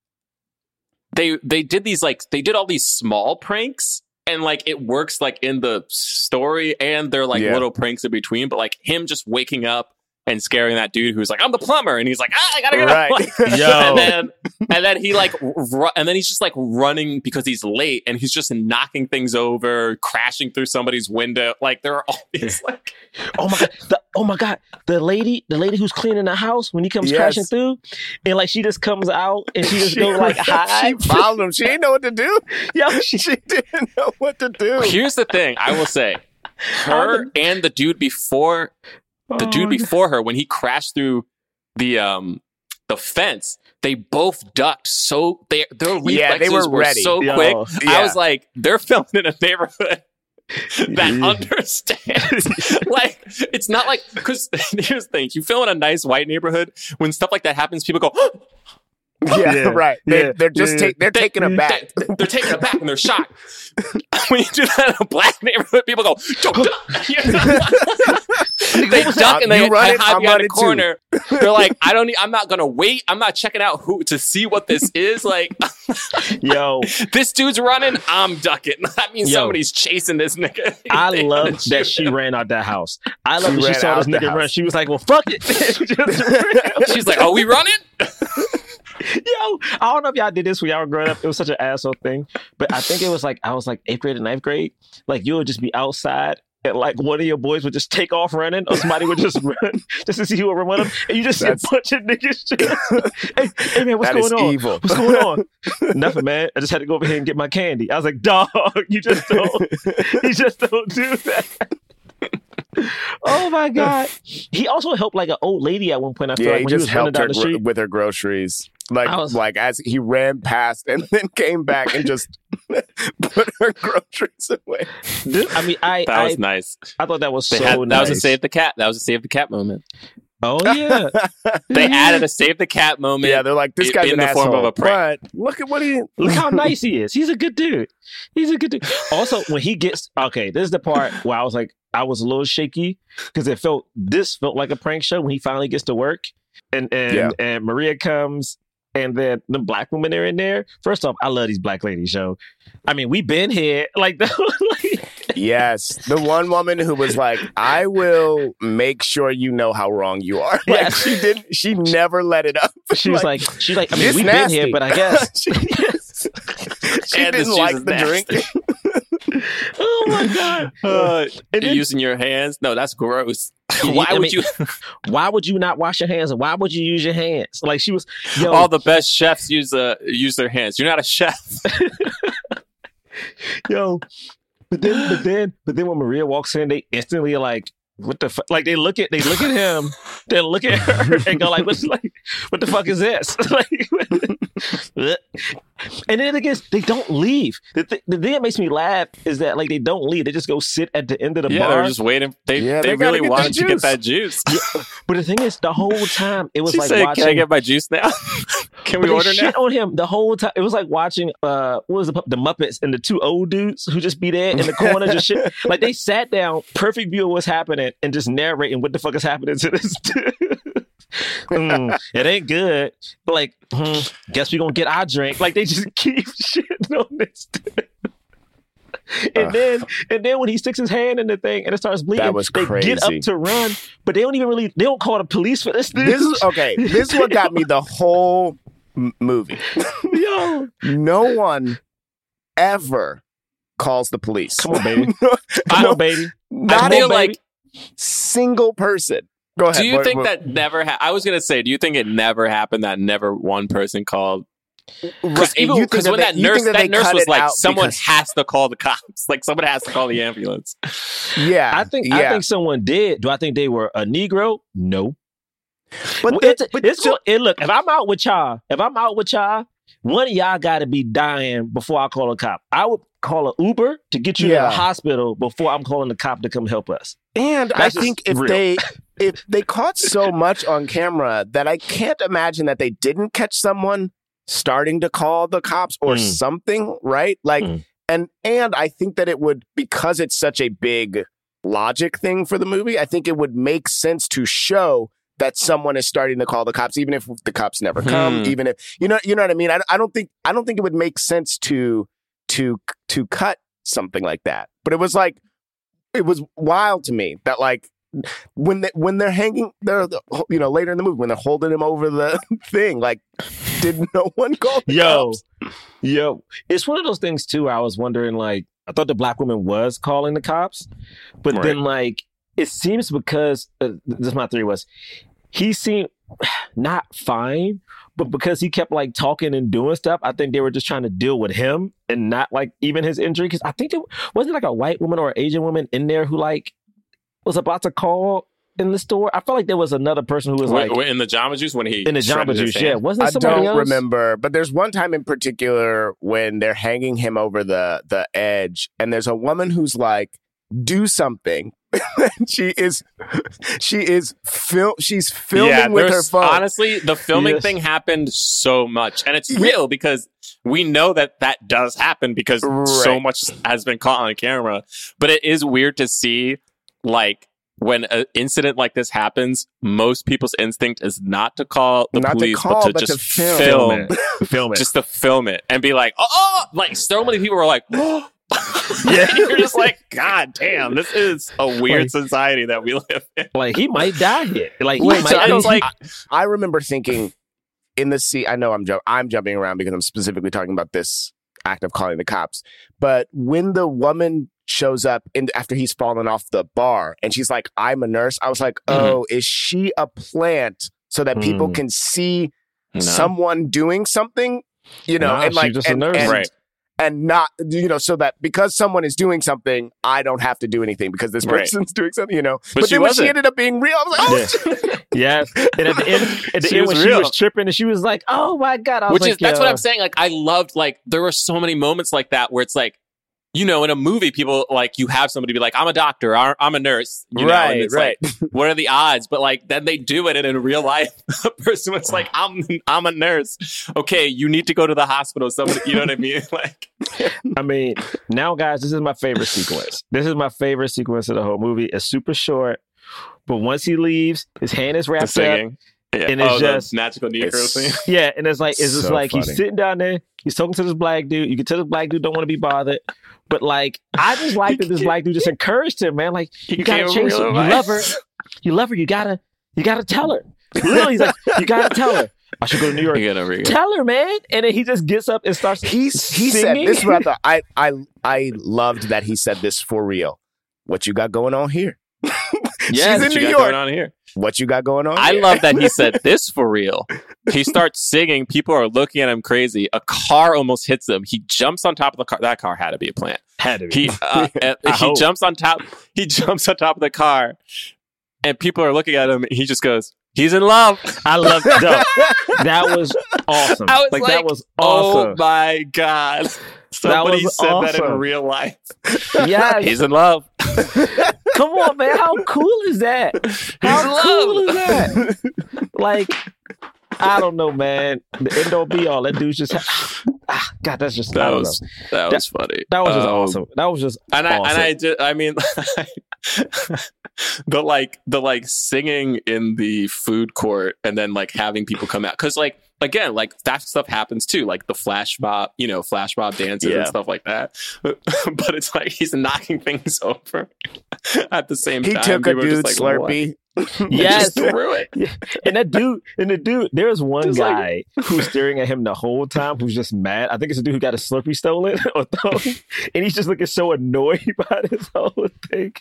they, they did these like, they did all these small pranks and like, it works like in the story and they're like Yeah. little pranks in between, but like him just waking up and scaring that dude who's like, I'm the plumber. And he's like, ah, I gotta get Right. up. Like, Yo. And then, and then he like, ru- and then he's just like running because he's late and he's just knocking things over, crashing through somebody's window. Like there are all these like, Oh my god! The, oh my god! The lady, the lady who's cleaning the house when he comes Yes. crashing through, and like she just comes out and she just She- go like hi. She followed him. She didn't know what to do. Yo, She didn't know what to do. here's the thing. I will say her and the dude before the Oh dude my God. before her, when he crashed through the um the fence, they both ducked. So they their reflexes Yeah, they were were ready. so Yo, quick. I yeah. was like, they're filmed in a neighborhood that understands. Like, it's not like, because here's the thing: you film in a nice white neighborhood, when stuff like that happens, people go. Yeah, Yeah. right. They, Yeah. They're just Yeah. take, they're They- taking it back. They, they're taken aback and they're shocked. When you do that in a black neighborhood, people go, "Don't duck." They duck and they You run it, hide I'm behind a running too. corner. They're like, "I don't. Need, I'm not gonna wait. I'm not checking out who to see what this is." Like, Yo, this dude's running. I'm ducking. That means Yo. somebody's chasing this nigga. I They love gotta that shoot she him. ran out that house. I love She that she ran saw this out the nigga run. house. She was like, "Well, fuck it." Just ran. She's like, "Are we running?" Yo, I don't know if y'all did this when y'all were growing up. It was such an asshole thing, but I think it was like I was like eighth grade and ninth grade. Like you would just be outside. And like one of your boys would just take off running, or somebody would just run just to see who would run them, and you just see a That's- bunch of niggas. Just, hey, hey man, what's That is going on? evil. What's going on? Nothing, man. I just had to go over here and get my candy. I was like, dog, you just don't, you just don't do that. Oh my god! He also helped like an old lady at one point. I feel Yeah, like he when he just was running helped down her the gro- street. with her groceries. Like, I was- like as he ran past and then came back and just put her groceries away. This- I mean, I That I, was nice. I thought that was They so had, nice. that was a save the cat. That was a save the cat moment. Oh yeah, They added a save the cat moment. Yeah, they're like, this in- guy's in an the form asshole. of a prank. But look at what he. Look how nice he is. He's a good dude. He's a good dude. Also, when he gets okay, this is the part where I was like, I was a little shaky because it felt this felt like a prank show when he finally gets to work, and and Yeah. and Maria comes, and then the black women are in there. First off, I love these black ladies, yo. I mean, we been here like, like Yes, the one woman who was like, "I will make sure you know how wrong you are." Like, Yeah. she didn't. She never let it up. she was like, she's like, I mean, "This we nasty." been here, but I guess. she, she And this didn't juice like is the nasty. drink. Oh my god. Uh, And then- using your hands? No, that's gross. Yeah, Why I would mean- you? Why would you not wash your hands? And why would you use your hands? Like she was, yo, All the best chefs use uh, use their hands. You're not a chef. yo. But then, but then, but then when Maria walks in, they instantly are like, what the fuck? Like they look at, they look at him, they look at her and go like, what's like, what the fuck is this? Like, and then again, they don't leave. The, th- the thing that makes me laugh is that like they don't leave. They just go sit at the end of the Yeah, bar. they're just waiting. They Yeah, they, they gotta really get wanted that to get juice. that juice. Yeah. But the thing is, the whole time it was She like said, watching. "Can I get my juice now? Can we But they order now?" shit on him the whole time. It was like watching uh what was the the Muppets and the two old dudes who just be there in the corner just shit. Like they sat down, perfect view of what's happening, and just narrating what the fuck is happening to this dude. mm, it ain't good. Like, hmm, guess we gonna get our drink. Like they just keep shitting on this dude. And uh, then, and then when he sticks his hand in the thing and it starts bleeding, that was they crazy. get up to run, but they don't even really. They don't call the police for this. Dude. This is okay. This is what got me the whole m- movie. Yo, no one ever calls the police. Come on, baby. no, Come on, baby. Not I feel a like single person. Go ahead. Do you what, think what, that never? Ha- I was gonna say, do you think it never happened that never one person called? Because right. when that, that nurse, that, that nurse was like, someone because... has to call the cops. Like someone has to call the ambulance. Yeah, I think yeah. I think someone did. Do I think they were a Negro? No. But, well, the, it's, but it's still, it, look, if I'm out with y'all, if I'm out with y'all, one of y'all got to be dying before I call a cop. I would call an Uber to get you yeah. to the hospital before I'm calling the cop to come help us. And That's I think if real. they if they caught so much on camera that I can't imagine that they didn't catch someone starting to call the cops or mm. something, right? Like, mm. and and I think that it would, because it's such a big logic thing for the movie, I think it would make sense to show that someone is starting to call the cops, even if the cops never come, mm. even if, you know, you know what I mean? I, I don't think, I don't think it would make sense to, to, to cut something like that. But it was like, it was wild to me that like, when they, when they're hanging, they're, you know, later in the movie, when they're holding him over the thing, like, did no one call the yo, cops? Yo, it's one of those things too. I was wondering, like, I thought the black woman was calling the cops, but right. then like, it seems because, uh, this my theory was, he seemed not fine, but because he kept like talking and doing stuff, I think they were just trying to deal with him and not like even his injury. Because I think it wasn't like a white woman or an Asian woman in there who like was about to call in the store. I felt like there was another person who was like in the Jamba Juice when he in the Jamba Juice. Yeah, wasn't I somebody don't else? remember, but there's one time in particular when they're hanging him over the the edge, and there's a woman who's like, "Do something." she is, she is fil- She's filming yeah, with her phone. Honestly, the filming yes. thing happened so much, and it's real because we know that that does happen because right. so much has been caught on camera. But it is weird to see, like, when an incident like this happens, most people's instinct is not to call the not police, to call, but to but just to film, film, it. film it, just to film it, and be like, oh, like so many people were like, oh. Yeah, you're just like, God damn, this is a weird like, society that we live in. Like he might die here. Like, he Wait, might so I was like, I, I remember thinking in the scene. I know I'm ju- I'm jumping around because I'm specifically talking about this act of calling the cops. But when the woman shows up in, after he's fallen off the bar and she's like, "I'm a nurse," I was like, "Oh, mm-hmm. is she a plant so that mm. people can see no. someone doing something?" You know, no, and like, she's just and, a nurse, and, right? And not, you know, so that because someone is doing something, I don't have to do anything because this right. person's doing something, you know. But, but she then when wasn't. she ended up being real, I was like, oh, yeah. yeah. And at the end, at the she end was when real. she was tripping and she was like, "Oh my God!" I was Which like, is that's Yo. what I'm saying. Like, I loved like there were so many moments like that where it's like, you know, in a movie, people like you have somebody be like, "I'm a doctor, I'm a nurse," you know, right? and it's right. Like, what are the odds? But like, then they do it, and in real life, a person was like, "I'm, I'm a nurse." Okay, you need to go to the hospital. Somebody, you know what I mean? Like, I mean, now, guys, this is my favorite sequence. This is my favorite sequence of the whole movie. It's super short, but once he leaves, his hand is wrapped up. Yeah. And it's oh, just magical Negro thing. Yeah, and it's like it's just so like funny. He's sitting down there, he's talking to this black dude. You can tell this black dude don't want to be bothered. But like I just like that this black dude just encouraged him, man. Like you gotta chase her. You love her. You love her, you gotta you gotta tell her. Literally, he's like, you gotta tell her. I should go to New York. You gotta, you gotta. Tell her, man. And then he just gets up and starts He's he singing. said this is what I thought. I I I loved that he said this for real. What you got going on here? Yeah, she's in New you got York. Going on here. What you got going on? I here? love that he said this for real. He starts singing. People are looking at him crazy. A car almost hits him. He jumps on top of the car. That car had to be a plant. Had to be. He uh, he hope. jumps on top. He jumps on top of the car, and people are looking at him. And he just goes, "He's in love." I love that. That was awesome. I was like, like, that was awesome. Oh my God. Somebody was said awesome. that in real life. Yes. He's in love. Come on, man. How cool is that? How cool is that? Like, I don't know, man. The end all be all. That dude's just ah, God, that's just that was that, that was funny. That was just um, awesome. That was just and I awesome. and I did I mean the like the like singing in the food court and then like having people come out because like again like that stuff happens too, like the flash mob, you know, flash mob dances Yeah. and stuff like that. But, but it's like he's knocking things over at the same He time. took a People are just dude's like, Slurpee. Yes, just threw it. Yeah. And that dude, and the dude, there's one Just guy who's staring at him the whole time who's just mad. I think it's a dude who got a Slurpee stolen or thrown, and he's just looking so annoyed by this whole thing.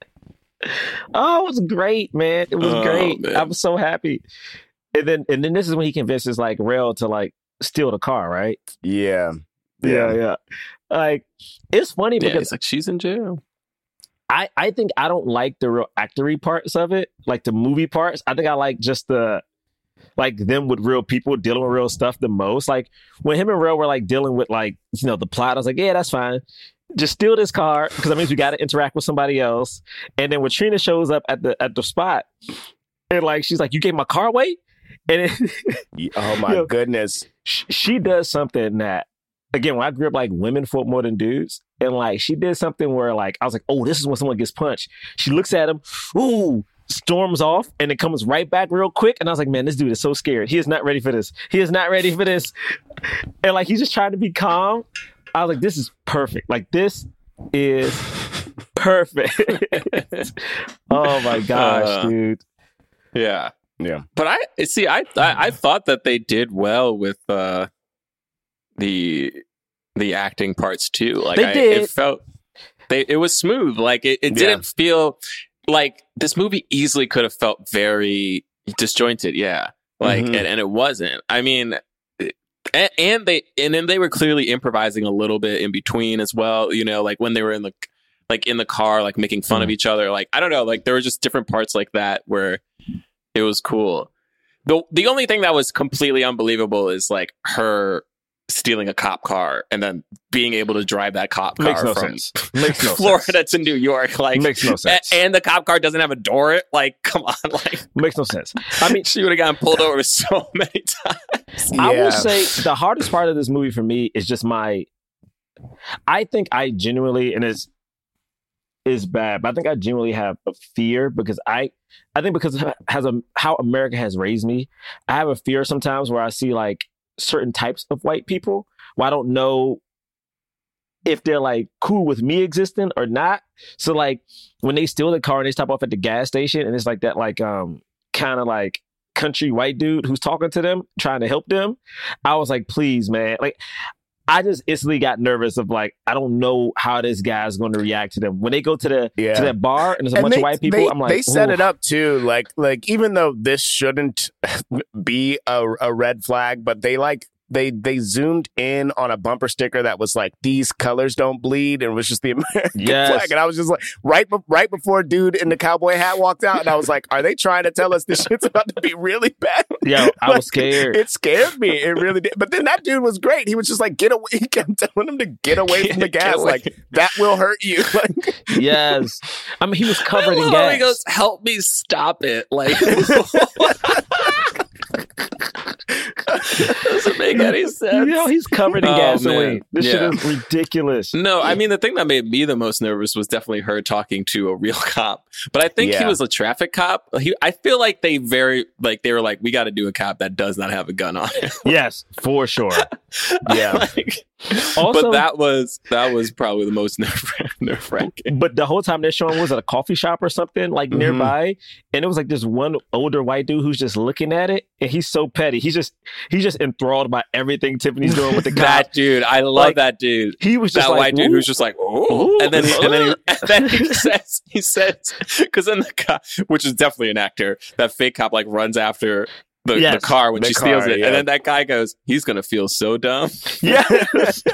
Oh, it was great, man. It was Oh, great. man. I was so happy. And then and then this is when he convinces like Rail to like steal the car, right? Yeah. Yeah, yeah. Like it's funny Yeah, because he's like she's in jail. I, I think I don't like the real actory parts of it, like the movie parts. I think I like just the like them with real people dealing with real stuff the most. Like when him and Rail were like dealing with like, you know, the plot, I was like, yeah, that's fine. Just steal this car because that means we got to interact with somebody else. And then when Trina shows up at the at the spot, and like she's like, you gave my car away, and it, Oh my you know, goodness. she, she does something that, again, when I grew up, like women fought more than dudes. And like she did something where like I was like, oh, this is when someone gets punched. She looks at him, ooh, storms off, and it comes right back real quick. And I was like, man, this dude is so scared. He is not ready for this. He is not ready for this. And like he's just trying to be calm. I was like, this is perfect. Like this is perfect. Oh my gosh, Uh, dude. Yeah. Yeah. But I see. I, I I thought that they did well with uh, the the acting parts too. Like They I, did. it felt they it was smooth. Like it, it Yeah. didn't feel like this movie easily could have felt very disjointed. Yeah. Like Mhm. and, and it wasn't. I mean. And, and they and then they were clearly improvising a little bit in between as well. You know, like when they were in the like in the car, like making fun of each other. Like I don't know, like there were just different parts like that where it was cool. The the only thing that was completely unbelievable is like her stealing a cop car and then being able to drive that cop car Makes no from sense. Makes no Florida sense. to New York. Like Makes no sense. a- and the cop car doesn't have a door. Like, come on, like Makes no sense. I mean, she would have gotten pulled over so many times. I Yeah. will say the hardest part of this movie for me is just my. I think I genuinely, and it's is bad, but I think I genuinely have a fear because I, I think because it has a how America has raised me, I have a fear sometimes where I see like certain types of white people where I don't know if they're like cool with me existing or not. So like when they steal the car and they stop off at the gas station and it's like that like um kind of like country white dude who's talking to them, trying to help them. I was like, please, man. Like, I just instantly got nervous of like, I don't know how this guy's going to react to them. When they go to the Yeah. to that bar and there's a And bunch they, of white people, they, I'm like, they set ooh. it up too. Like, like even though this shouldn't be a, a red flag, but they like they they zoomed in on a bumper sticker that was like, "These colors don't bleed," and it was just the American Yes. flag. And I was just like, right, be- right before dude in the cowboy hat walked out, and I was like, "Are they trying to tell us this shit's about to be really bad?" Yo, I was scared. It scared me. It really did. But then that dude was great. He was just like, "Get away!" He kept telling him to get away from the Get gas. away. Like that will hurt you. Like, Yes. I mean, he was covered in Oh, gas. he goes, "Help me stop it!" Like, doesn't make any sense. You know, he's covered in Oh, gasoline. man. This Yeah. shit is ridiculous. No, I mean, the thing that made me the most nervous was definitely her talking to a real cop. But I think he Yeah. was a traffic cop. He, I feel like they very, like, they were like, we got to do a cop that does not have a gun on him. Yes, for sure. yeah. Like, Also- but that was, that was probably the most nerve nerve wracking. But the whole time they're showing was at a coffee shop or something like Mhm. nearby, and it was like this one older white dude who's just looking at it, and he's so petty. He's just he's just enthralled by everything Tiffany's doing with the cop. That dude, I love Like, that dude. He was just That like, white dude "Ooh." who's just like, oh, and then he, and then he, and then he says, he says, because then the cop, which is definitely an actor, that fake cop like runs after the, Yes, the car when the she steals car, it, yeah. and then that guy goes, he's gonna feel so dumb. Yes.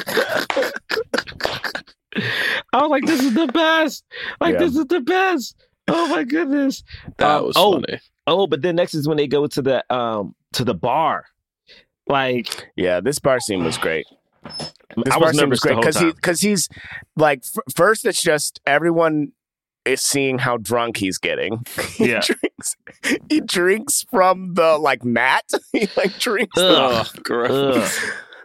I was like, this is the best. Like, Yeah. this is the best. Oh my goodness. That Um, was oh, funny. Oh, but then next is when they go to the um to the bar. Like, Yeah, this bar scene was great. This I bar was scene was nervous the great whole because he time. because he's like f- first it's just everyone is seeing how drunk he's getting. He Yeah. drinks. He drinks from the like mat. He like drinks. the- Ugh. Oh, gross. Ugh.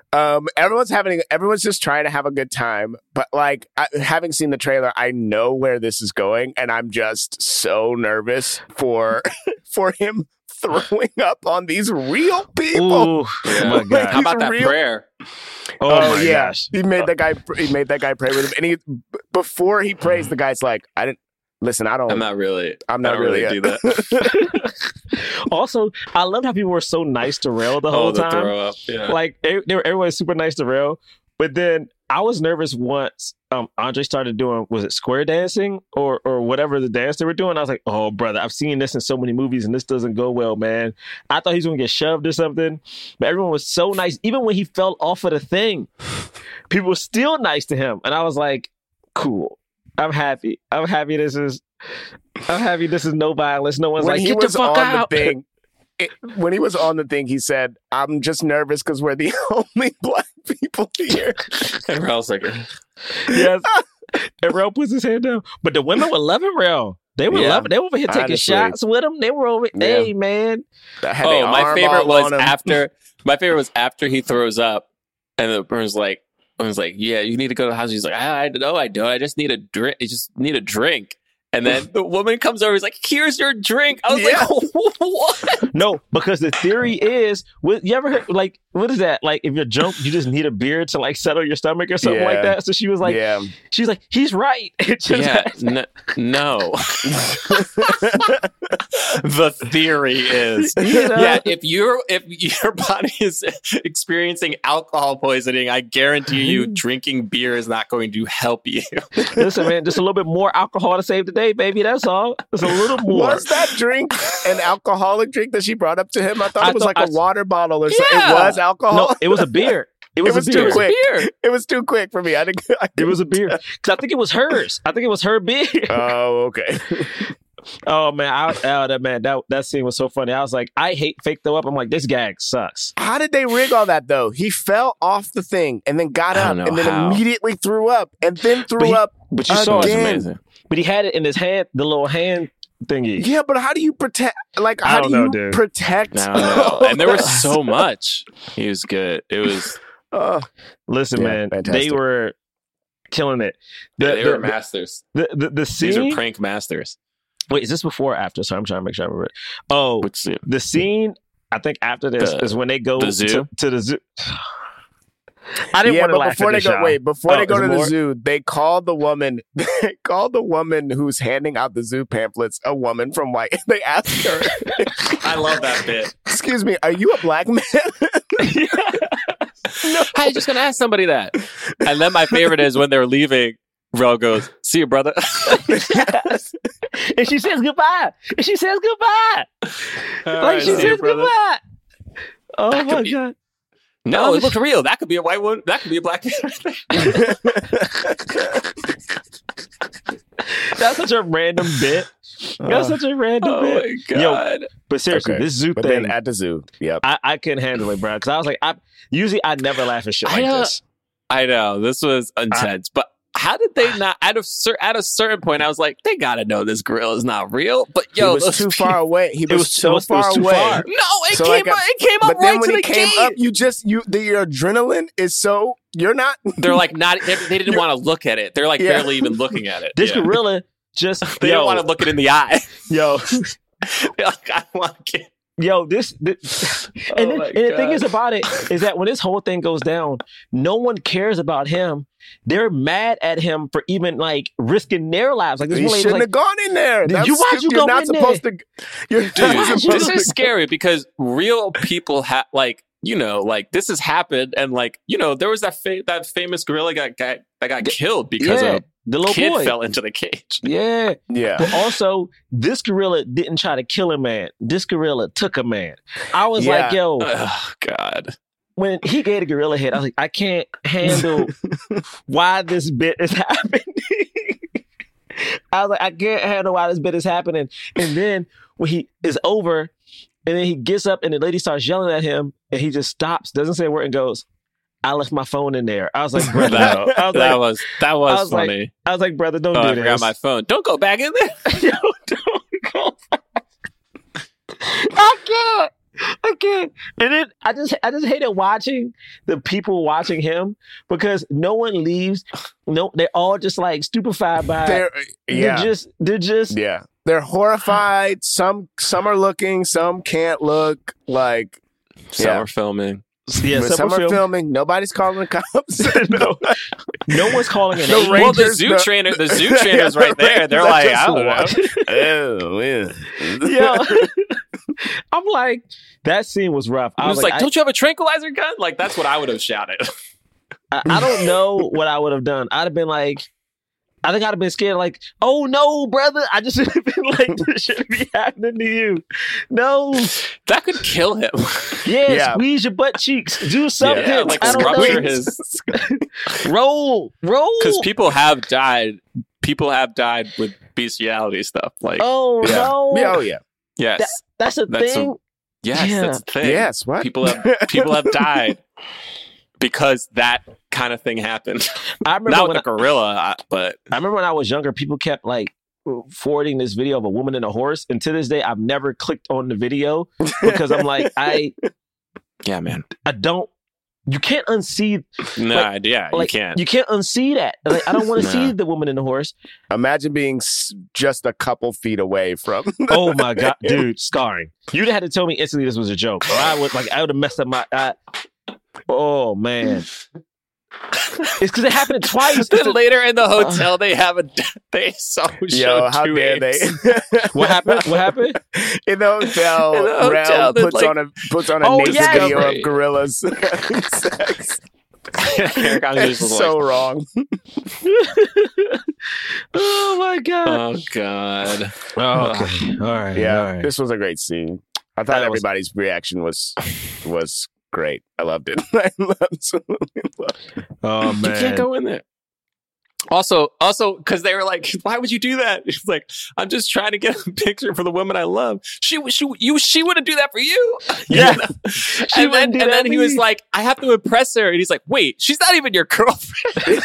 Um, everyone's having, everyone's just trying to have a good time. But like, I, having seen the trailer, I know where this is going, and I'm just so nervous for for him throwing up on these real people. Ooh, yeah. Oh my God. How about that real... prayer? Oh, oh my yeah, gosh. he made that guy. He made that guy pray with him, and he b- before he prays, the guy's like, "I didn't listen. I don't. I'm not really. I'm not I don't really, really do that." Also, I loved how people were so nice to Rel the whole oh, the time. throw up. Yeah. Like they, they were, everyone was super nice to Rel, but then I was nervous once um, Andre started doing, was it square dancing or or whatever the dance they were doing? I was like, oh, brother, I've seen this in so many movies and this doesn't go well, man. I thought he was going to get shoved or something, but everyone was so nice. Even when he fell off of the thing, people were still nice to him. And I was like, cool. I'm happy. I'm happy this is, I'm happy this is no violence. No one's when like, he get was the fuck on out. the thing. It, when he was on the thing, he said, "I'm just nervous because we're the only black people here." And Rel's like, yes. And Rel puts his hand down. But the women were loving Rel. They were Yeah, loving. They were over here taking honestly. shots with him. They were over. Yeah. Hey, man. That had oh, their my arm favorite all was on him. after. My favorite was after he throws up, and the person's like, "I was like, yeah, you need to go to the house." He's like, "I, I no, I don't. I just need a drink. I just need a drink." And then the woman comes over. He's like, "Here's your drink." I was Yeah. like, "What?" No, because the theory is, what, you ever heard, like, what is that? Like, if you're drunk, you just need a beer to, like, settle your stomach or something Yeah. like that. So she was like, Yeah. she's like, he's right. It just Yeah, n- no. The theory is, You know? yeah, if you're if your body is experiencing alcohol poisoning, I guarantee you, drinking beer is not going to help you. Listen, man, just a little bit more alcohol to save the day, baby. That's all. Just a little more. Was that drink an alcoholic drink that she brought up to him? I thought I it was thought- like a I- water bottle or something. Yeah. It was alcohol. No, it was a beer. It was, It was a too beer. quick. Beer. It was too quick for me. I didn't. I It was a beer. Because I think it was hers. I think it was her beer. Oh, okay. Oh man, I, oh that man, that that scene was so funny. I was like, I hate fake throw up. I'm like, this gag sucks. How did they rig all that though? He fell off the thing and then got I up don't know and then how. immediately threw up and then threw But he- up. But you again. saw It was it. amazing. But he had it in his hand, the little hand thingy. Yeah, but how do you protect? Like, I how don't do know, you dude. protect? I don't know. And there was so much. He was good. It was. Uh, Listen, Yeah, man, fantastic. they were killing it. The, they the, were masters. the, the, the These scene. are prank masters. Wait, is this before or after? Sorry, I'm trying to make sure I remember it. Oh, Which scene? the scene. I think after this The- is when they go the zoo? To, to the zoo. I didn't yeah, want to but laugh before at they this, go, y'all. wait, before Oh, they go is to it the more? zoo, they called the woman. They called the woman who's handing out the zoo pamphlets a woman from white. They asked her, I love that bit. "Excuse me, are you a black man?" No, I was just gonna ask somebody that. And then my favorite is when they're leaving, Rel goes, "See you, brother." Yes. And she says goodbye. And she says goodbye. All like right, she see says you, brother. goodbye. Oh That my could be- god. No, Oh, it looked real. That could be a white one. That could be a black man. That's such a random bit. That's such a random Oh bit. my god. Yo, but seriously, Okay. this zoo But thing, then at the zoo, yep. I, I couldn't handle it, bro. Because I was like, I usually I never laugh at shit I like know. this. I know this was intense, but how did they not? At a cer- at a certain point, I was like, they gotta know this gorilla is not real. But yo, he was those too people- far away. He was, was- so it was- it was far too away. far. No, it So, came like, up. It came up But then right when to he the came gate. up, you just you the, your adrenaline is so you're not. They're like not. They, they didn't want to look at it. They're like Yeah. barely even looking at it. This Yeah. gorilla just They yo, don't want to look it in the eye. yo, They're like, I want to get. yo, this, this and, Oh then, my and the thing God. is about it is that when this whole thing goes down, no one cares about him. They're mad at him for even like risking their lives. Like this You one lady's shouldn't like, have gone in there. Dude, That's you- why'd you you're go not in there? supposed to. You're Dude, not this supposed to is scary because real people have like you know like this has happened and like you know there was that fa- that famous gorilla got, got that got killed because yeah, a the little kid boy fell into the cage. Yeah. Yeah. But also, this gorilla didn't try to kill a man. This gorilla took a man. I was Yeah. like, yo, Oh God. when he gave the gorilla head, I was like, I can't handle why this bit is happening. I was like, I can't handle why this bit is happening. And then when he is over, and then he gets up and the lady starts yelling at him, and he just stops, doesn't say a word, and goes, I left my phone in there. I was like, brother, That, no. I was that like, was that I was, was like, funny. I was like, brother, don't oh, do I this. forgot my phone. Don't go back in there. Yo, don't go. I can't. I can't. And then I just I just hated watching the people watching him because no one leaves. No, they're all just like stupefied by They're, yeah. They're just they're just Yeah. They're horrified. Some some are looking, some can't look. Like Some yeah. are filming. Yeah, some, some are film- filming. Nobody's calling the cops. no, no one's calling an The agent. Well, the Rangers, zoo the- trainer, the zoo trainer's Yeah, right the there. They're Rangers like, are I just don't know. oh, yeah. Yo, I'm like, that scene was rough. I I was was like, like, don't you have a tranquilizer gun? Like, that's what I would have shouted. I, I don't know what I would have done. I'd have been like, I think I'd have been scared, like, oh no, brother. I just would have been like, this shouldn't be happening to you. No. That could kill him. Yeah, Yeah. squeeze your butt cheeks. Do something. Yeah, like I don't rupture know. his. Roll. Roll. Because people have died. People have died with bestiality stuff. Like, Oh Yeah. no. Yeah, oh yeah. yes, That, that's a That's a- thing. yes, Yeah. that's the thing. Yes, what? People have people have died because that kind of thing happened. I remember Not when with I, a gorilla, I- but I remember when I was younger, people kept like forwarding this video of a woman and a horse, and to this day, I've never clicked on the video because I'm like, I, yeah, man. I don't. You can't unsee. No, Like- yeah, Like, you can't. You can't unsee that. Like, I don't want to Nah. see the woman and the horse. Imagine being s- just a couple feet away from. Oh my god, dude, scarring. You'd have had to tell me instantly this was a joke, or I would like I would have messed up my. I, oh man, it's because it happened twice. Then later in the hotel, they have a they so Yo, show how two dare they? apes. What happened? What happened? In the hotel, In the hotel, Rel they're puts like- on a puts on a Oh, naked yes. video Right. of gorillas. Sex. Eric Andrews It's was so like, wrong. Oh my god. oh god. Oh, okay. All right. Yeah, All right. this was a great scene. I thought That was- everybody's reaction was was great. I loved it. I absolutely loved it. Oh You man. can't go in there. Also, also, because they were like, "Why would you do that?" He's like, "I'm just trying to get a picture for the woman I love." She, she, you, she wouldn't do that for you. Yeah. You know? She and then, wouldn't do and that then for he was you. like, "I have to impress her," and he's like, "Wait, she's not even your girlfriend."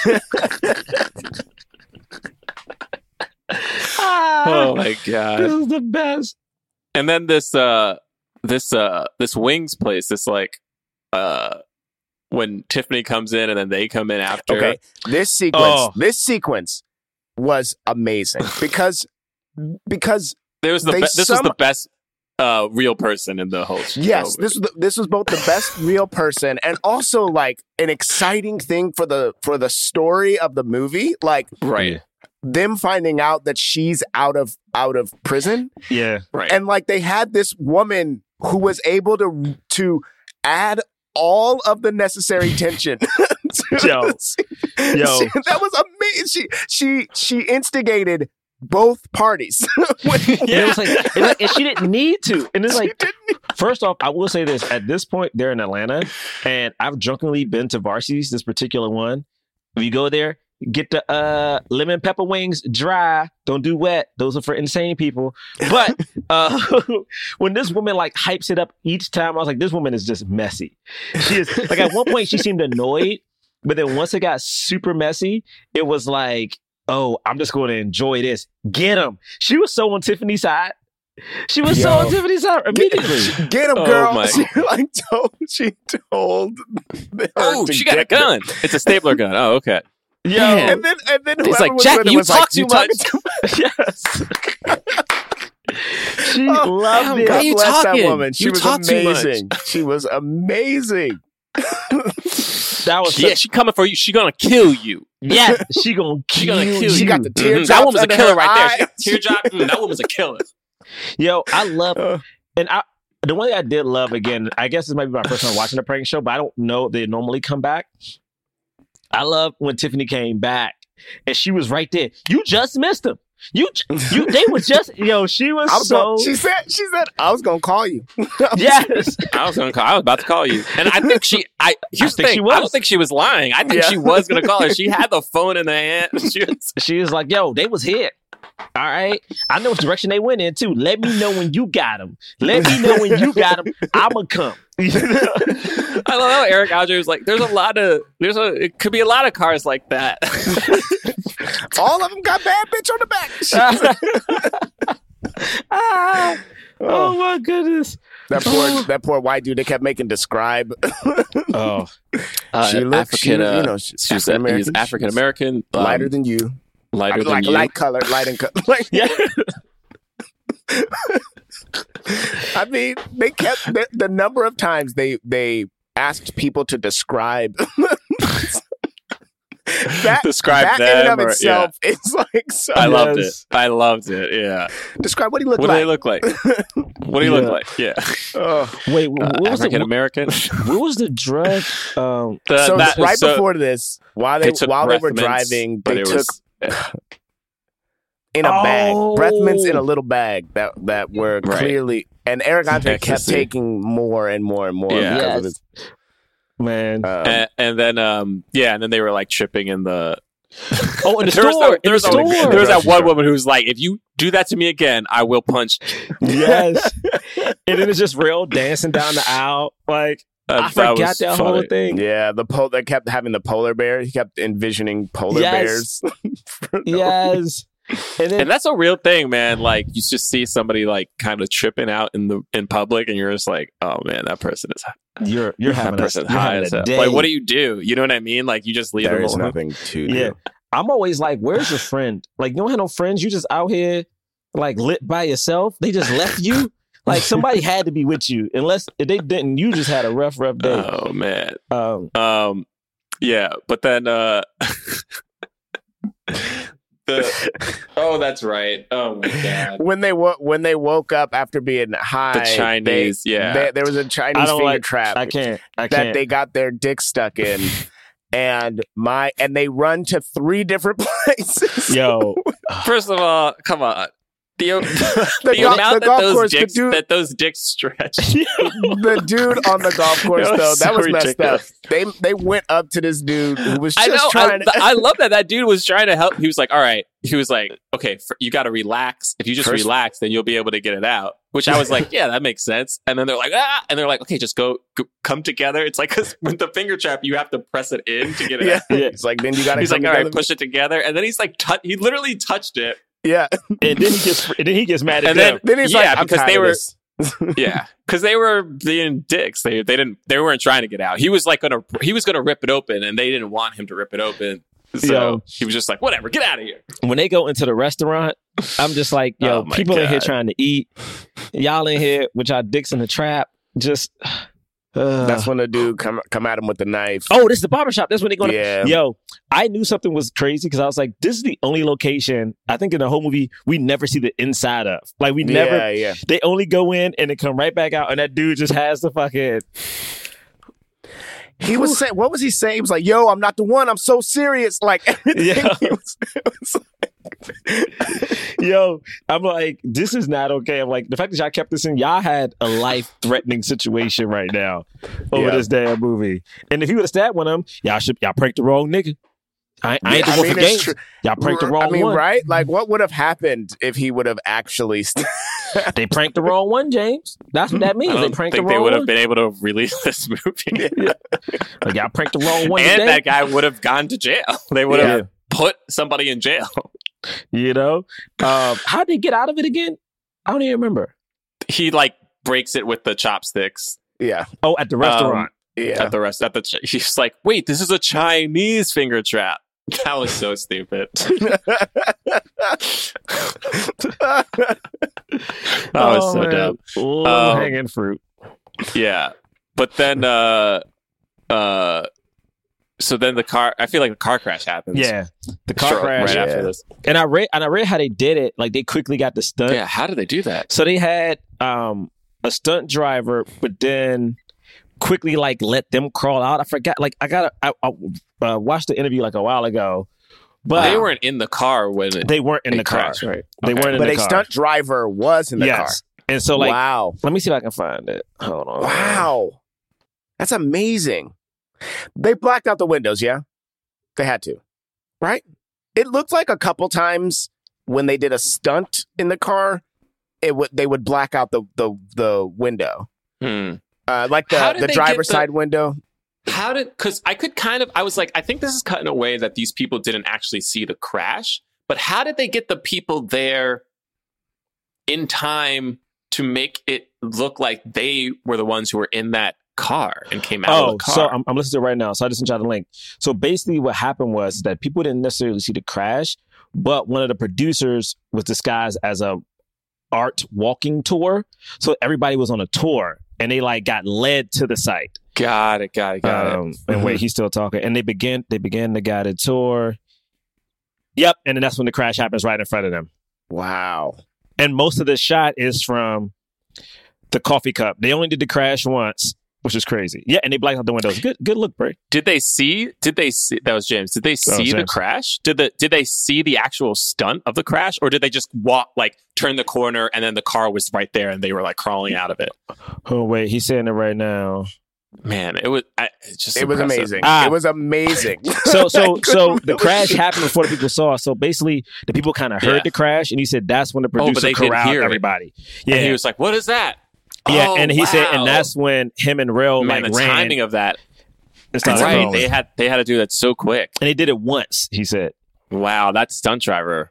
Ah, Oh my this god! is the best. And then this, uh, this, uh, this wings place. This like, uh, when Tiffany comes in and then they come in after. Okay, this sequence, Oh. this sequence was amazing because because There was the They be- this was some- the best uh, real person in the whole show. yes, this was the, this was both the best real person and also like an exciting thing for the for the story of the movie, like right, them finding out that she's out of out of prison. Yeah. right. And like they had this woman who was able to to add all of the necessary tension. to Yo. the scene. Yo. She- that was amazing. She she she instigated both parties. When- And it was like, it's like, and she didn't need to. And it's She like, didn't- first off, I will say this: at this point, they're in Atlanta, and I've drunkenly been to Varsies. This particular one, if you go there, get the uh, lemon pepper wings dry. Don't do wet; those are for insane people. But uh, when this woman like hypes it up each time, I was like, this woman is just messy. She is like at one point she seemed annoyed, but then once it got super messy, it was like, oh, I'm just going to enjoy this. Get him. She was so on Tiffany's side. She was so Yo. on Tiffany's side immediately. Get him, Oh, girl. my- She like told she told her Oh, to she got a get the- gun. It's a stapler gun. Oh, okay. Yo. And then and then He's whoever like, was Jackie, with her you was like, talk too "You much." talking Yes. She Oh, loved it. Why are you God bless talking? that woman. She You was talk too much. amazing. She was amazing. That was Yeah, such- she coming for you. She gonna kill you. yeah, she gonna She kill gonna kill you. you. She got the Mhm. teardrops That woman's a under killer her right there. She got eyes. teardrop. Mm, that woman's a killer. Yo, I love Uh, and I the one thing I did love again, I guess this might be my first time watching a prank show, but I don't know if they normally come back. I love when Tiffany came back and she was right there. You just missed him. You, you, they were just, yo, she was, I was so. gonna, she said she said I was gonna call you. Yes. I was gonna call. I was about to call you, and I think she. I here's I the think thing. she I was. don't think she was lying. I think Yeah. she was gonna call her. She had the phone in the hand. She was, She was like, yo, they was here. All right. I know what direction they went in too. Let me know when you got them. Let me know when you got them. I'ma come. I love how Eric Alger was like, there's a lot of, there's a, it could be a lot of cars like that. All of them got bad bitch on the back. Ah, oh my goodness. That poor, that poor white dude. They kept making Describe. Oh, uh, she looks, African. she, Uh, you know, she's she's African American. He's African American, um, lighter than you, lighter I mean, than like you, light color, light and color. Like, yeah. I mean, they kept the, the number of times they they asked people to describe. That, describe that them in and of or, itself yeah. is like so. I loved Yes. it. I loved it. Yeah. Describe what he looked What like. do they look like? What do you Yeah. look like? Yeah. Oh. Wait, what Uh, was African the, American. what was the drug? Um, The- So that- right so before this, while they, they took while they were breath mints, driving, but they it took was- in a bag, Oh. breath mints in a little bag that that were Right. clearly. And Eric Andre kept Ecstasy. taking more and more and more Yeah. because Yes. of his. man. Um, and, and then, um, yeah, and then they were like tripping in the. Oh, in the There was store. that- in there the was that- store. there was that Grocery one store. woman who was like, "If you do that to me again, I will punch." you." Yes. And then it's just real dancing down the aisle. Like, Uh, I that forgot was that funny. whole thing. yeah, the pole. They kept having the polar bear. He kept envisioning polar Yes. bears. For no Yes. And then And that's a real thing, man. Like you just see somebody like kind of tripping out in the in public, and you're just like, "Oh man, that person is you're you're that having a, person you're high having as a hell." day. Like, what do you do? You know what I mean? Like you just leave them There's alone. nothing to do. Yeah. I'm always like, where's your friend? Like, you don't have no friends. You just out here like lit by yourself. They just left you. Like somebody had to be with you. Unless if they didn't, you just had a rough, rough day. Oh man. Um, Um, yeah, but then uh, the oh, that's right. Oh my god, When they wo- when they woke up after being high, the Chinese. they- yeah, they- there was a I Chinese don't finger like. trap. I can't. I that can't. they got their dick stuck in, and my and they run to three different places. Yo, First of all, come on. The, the, The golf- amount the that golf those course, the dicks dude- that those dicks stretch. The dude on the golf course, It was though, that so was messed ridiculous. up. They they went up to this dude who was I just know. trying I, to. I love that that dude was trying to help. He was like, "All right." He was like, "Okay, for, you got to relax. If you just First- relax, then you'll be able to get it out." Which I was like, "Yeah, that makes sense." And then they're like, "Ah," and they're like, "Okay, just go, go come together." It's like because with the finger trap, you have to press it in to get it yeah, out. Yeah. it's like then you got to. He's like, "All right, push it together," and then he's like, tou- he literally touched it. Yeah, and then he gets. And then he gets mad at And them. then- then he's Yeah, like, I'm because tired they of were- this. Yeah, because they were being dicks. They they didn't they weren't trying to get out. He was like gonna he was gonna rip it open, and they didn't want him to rip it open. So Yo. he was just like, whatever, get out of here. When they go into the restaurant, I'm just like, yo, Oh my people in here God. trying to eat. Y'all in here with y'all dicks in the trap. Just. Uh, That's when the dude come come at him with the knife. Oh, this is the barbershop. That's when they go to. Yeah. Yo, I knew something was crazy because I was like, this is the only location, I think in the whole movie, we never see the inside of. Like, we never. Yeah, yeah. They only go in and they come right back out, and that dude just has the fucking. He was saying, what was he saying? He was like, "Yo, I'm not the one. I'm so serious." Like everything. Yeah. He was, it was Yo, I'm like, this is not okay. I'm like, the fact that y'all kept this in, y'all had a life threatening situation right now over Yeah. this damn movie. And if you would have stabbed one of them, y'all should y'all pranked the wrong nigga. I, I ain't the I one mean, for it's games. true. Y'all pranked the wrong I mean, one. right? Like, what would have happened if he would have actually? St- They pranked the wrong one, James. That's what that means. I They don't pranked the think they wrong would have one. been able to release this movie. Like, y'all pranked the wrong one And today. that guy would have gone to jail. They would have Yeah. put somebody in jail. You know, um, how'd they get out of it again? I don't even remember. He like breaks it with the chopsticks. yeah, Oh, at the restaurant. yeah. At the rest, at the ch- he's like, wait, this is a Chinese finger trap. That was so stupid. That was so man. dumb. Low Um, hanging fruit. Yeah, but then, uh, uh, so then the car. I feel like the car crash happens. Yeah, the car short- crash. right yeah. after this. And I read and I read how they did it. Like they quickly got the stunt. Yeah, how did they do that? So they had um a stunt driver, but then quickly like let them crawl out. I forgot. Like I got I, I uh, watched the interview like a while ago, but They weren't in the car when it, they weren't in they the car. crashed, right? They Okay. weren't in But the a car. stunt driver was in the yes. And so car. like, wow, let me see if I can find it. Hold on. wow, that's amazing. They blacked out the windows. Yeah, they had to, right? It looked like a couple times when they did a stunt in the car, it would they would black out the the the window, Hmm. uh, like How the did the they driver's get the- side window. How did, because I could kind of, I was like, I think this is cut in a way that these people didn't actually see the crash, but how did they get the people there in time to make it looked like they were the ones who were in that car and came out oh, of the car. so I'm, I'm listening to it right now. So I just sent y'all the link. So basically what happened was that people didn't necessarily see the crash, but one of the producers was disguised as a art walking tour. So everybody was on a tour and they like got led to the site. Got it, got it, got um, it. And wait, he's still talking. And they began they began the guided tour. Yep. And then that's when the crash happens right in front of them. Wow. And most of the shot is from the coffee cup. They only did the crash once, which is crazy. Yeah, and they blacked out the windows. Good good look, Bray. Did they see did they see that was James. Did they see James. the crash? Did the did they see the actual stunt of the crash? Or did they just walk like turn the corner and then the car was right there and they were like crawling out of it? Oh wait, he's saying it right now. Man, it was I, it's just it was impressive. amazing. Ah. It was amazing. So so so the believe crash it. happened before the people saw. So basically the people kind of heard Yeah. the crash and he said that's when the Oh, but producer they didn't corralled hear it. everybody. Yeah. Yeah. And he was like, "What is that?" yeah, Oh, and he said and wow. that's when him and Rel Man, like the ran. timing of that. and started Right. crawling. They had they had to do that so quick. And they did it once, he said. Wow, that stunt driver.